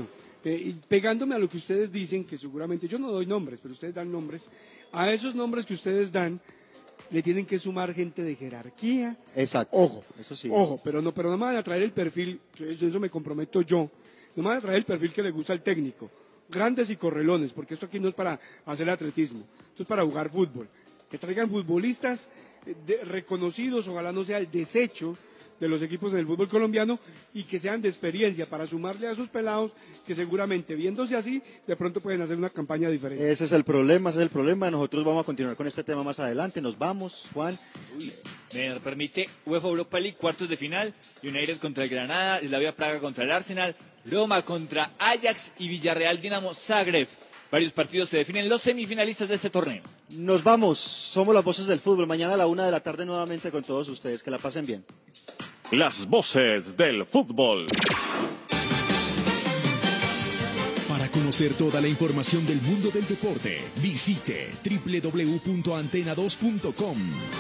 pegándome a lo que ustedes dicen, que seguramente yo no doy nombres, pero ustedes dan nombres, a esos nombres que ustedes dan le tienen que sumar gente de jerarquía. Exacto. Ojo, eso sí. Ojo, pero no me van a traer el perfil, eso me comprometo yo, no me van a traer el perfil que le gusta al técnico, grandes y correlones, porque esto aquí no es para hacer atletismo, esto es para jugar fútbol. Que traigan futbolistas reconocidos, ojalá no sea el desecho de los equipos en el fútbol colombiano, y que sean de experiencia para sumarle a esos pelados que seguramente viéndose así de pronto pueden hacer una campaña diferente. Ese es el problema. Nosotros vamos a continuar con este tema más adelante. Nos vamos, Juan. Me permite UEFA Europa League, cuartos de final, United contra el Granada, Slavia Praga contra el Arsenal, Roma contra Ajax y Villarreal Dinamo Zagreb. Varios partidos se definen los semifinalistas de este torneo. Nos vamos, somos las voces del fútbol. Mañana a la 1 de la tarde nuevamente con todos ustedes. Que la pasen bien. Las voces del fútbol. Para conocer toda la información del mundo del deporte, visite www.antena2.com.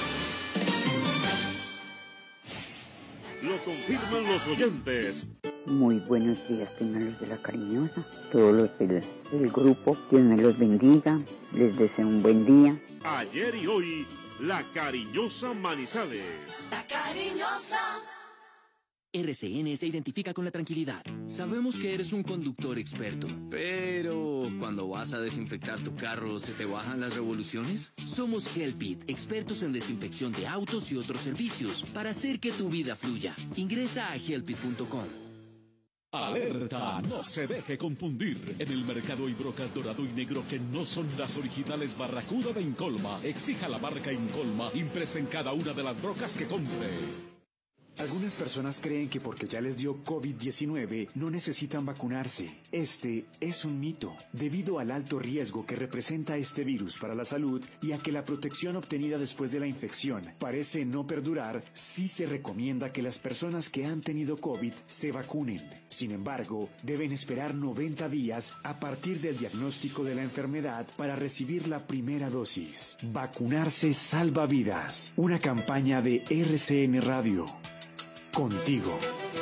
Lo confirman los oyentes. Muy buenos días, tengan los de La Cariñosa, todos los del grupo. Dios me los bendiga, les deseo un buen día. Ayer y hoy, La Cariñosa Manizales. La Cariñosa. RCN se identifica con la tranquilidad. Sabemos que eres un conductor experto, pero cuando vas a desinfectar tu carro, ¿se te bajan las revoluciones? Somos Helpit, expertos en desinfección de autos y otros servicios, para hacer que tu vida fluya. Ingresa a helpit.com. Alerta, no se deje confundir. En el mercado hay brocas dorado y negro que no son las originales Barracuda de Incolma. Exija la marca Incolma impresa en cada una de las brocas que compre. Algunas personas creen que porque ya les dio COVID-19 no necesitan vacunarse. Este es un mito, debido al alto riesgo que representa este virus para la salud y a que la protección obtenida después de la infección parece no perdurar. Sí se recomienda que las personas que han tenido COVID se vacunen. Sin embargo, deben esperar 90 días a partir del diagnóstico de la enfermedad para recibir la primera dosis. Vacunarse salva vidas. Una campaña de RCN Radio. Contigo.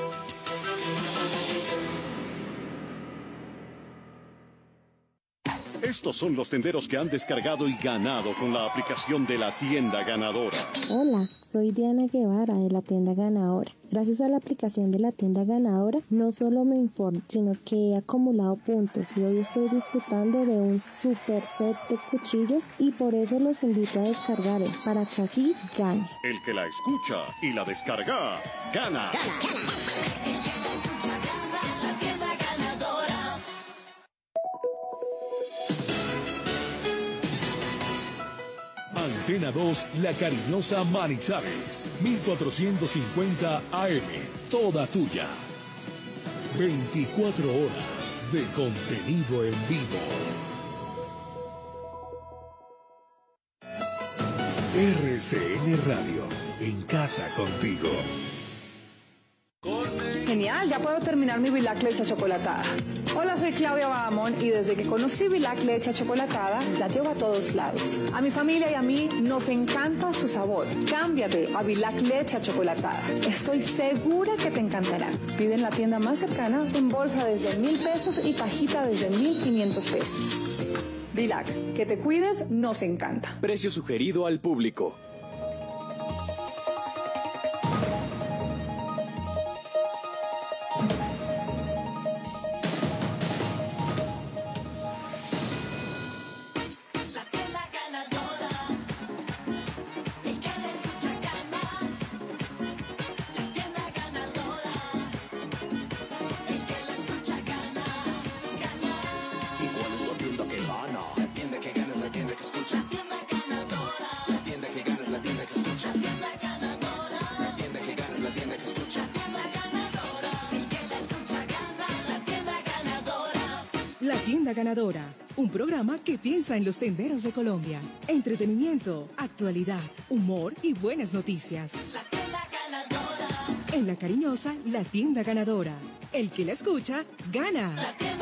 Estos son los tenderos que han descargado y ganado con la aplicación de la tienda ganadora. Hola, soy Diana Guevara de la tienda ganadora. Gracias a la aplicación de la tienda ganadora, no solo me informo, sino que he acumulado puntos y hoy estoy disfrutando de un super set de cuchillos y por eso los invito a descargar para que así gane. El que la escucha y la descarga, gana. Antena 2, La Cariñosa Manizales, 1450 AM, toda tuya. 24 horas de contenido en vivo. RCN Radio, en casa contigo. Genial, ya puedo terminar mi Bilac leche chocolatada. Hola, soy Claudia Bahamón y desde que conocí Bilac leche chocolatada, la llevo a todos lados. A mi familia y a mí nos encanta su sabor. Cámbiate a Bilac leche chocolatada. Estoy segura que te encantará. Pide en la tienda más cercana en bolsa desde 1,000 pesos y pajita desde 1,500 pesos. Bilac, que te cuides, nos encanta. Precio sugerido al público. Ganadora, un programa que piensa en los tenderos de Colombia. Entretenimiento, actualidad, humor y buenas noticias. La tienda ganadora. En La Cariñosa, la tienda ganadora. El que la escucha, gana. La tienda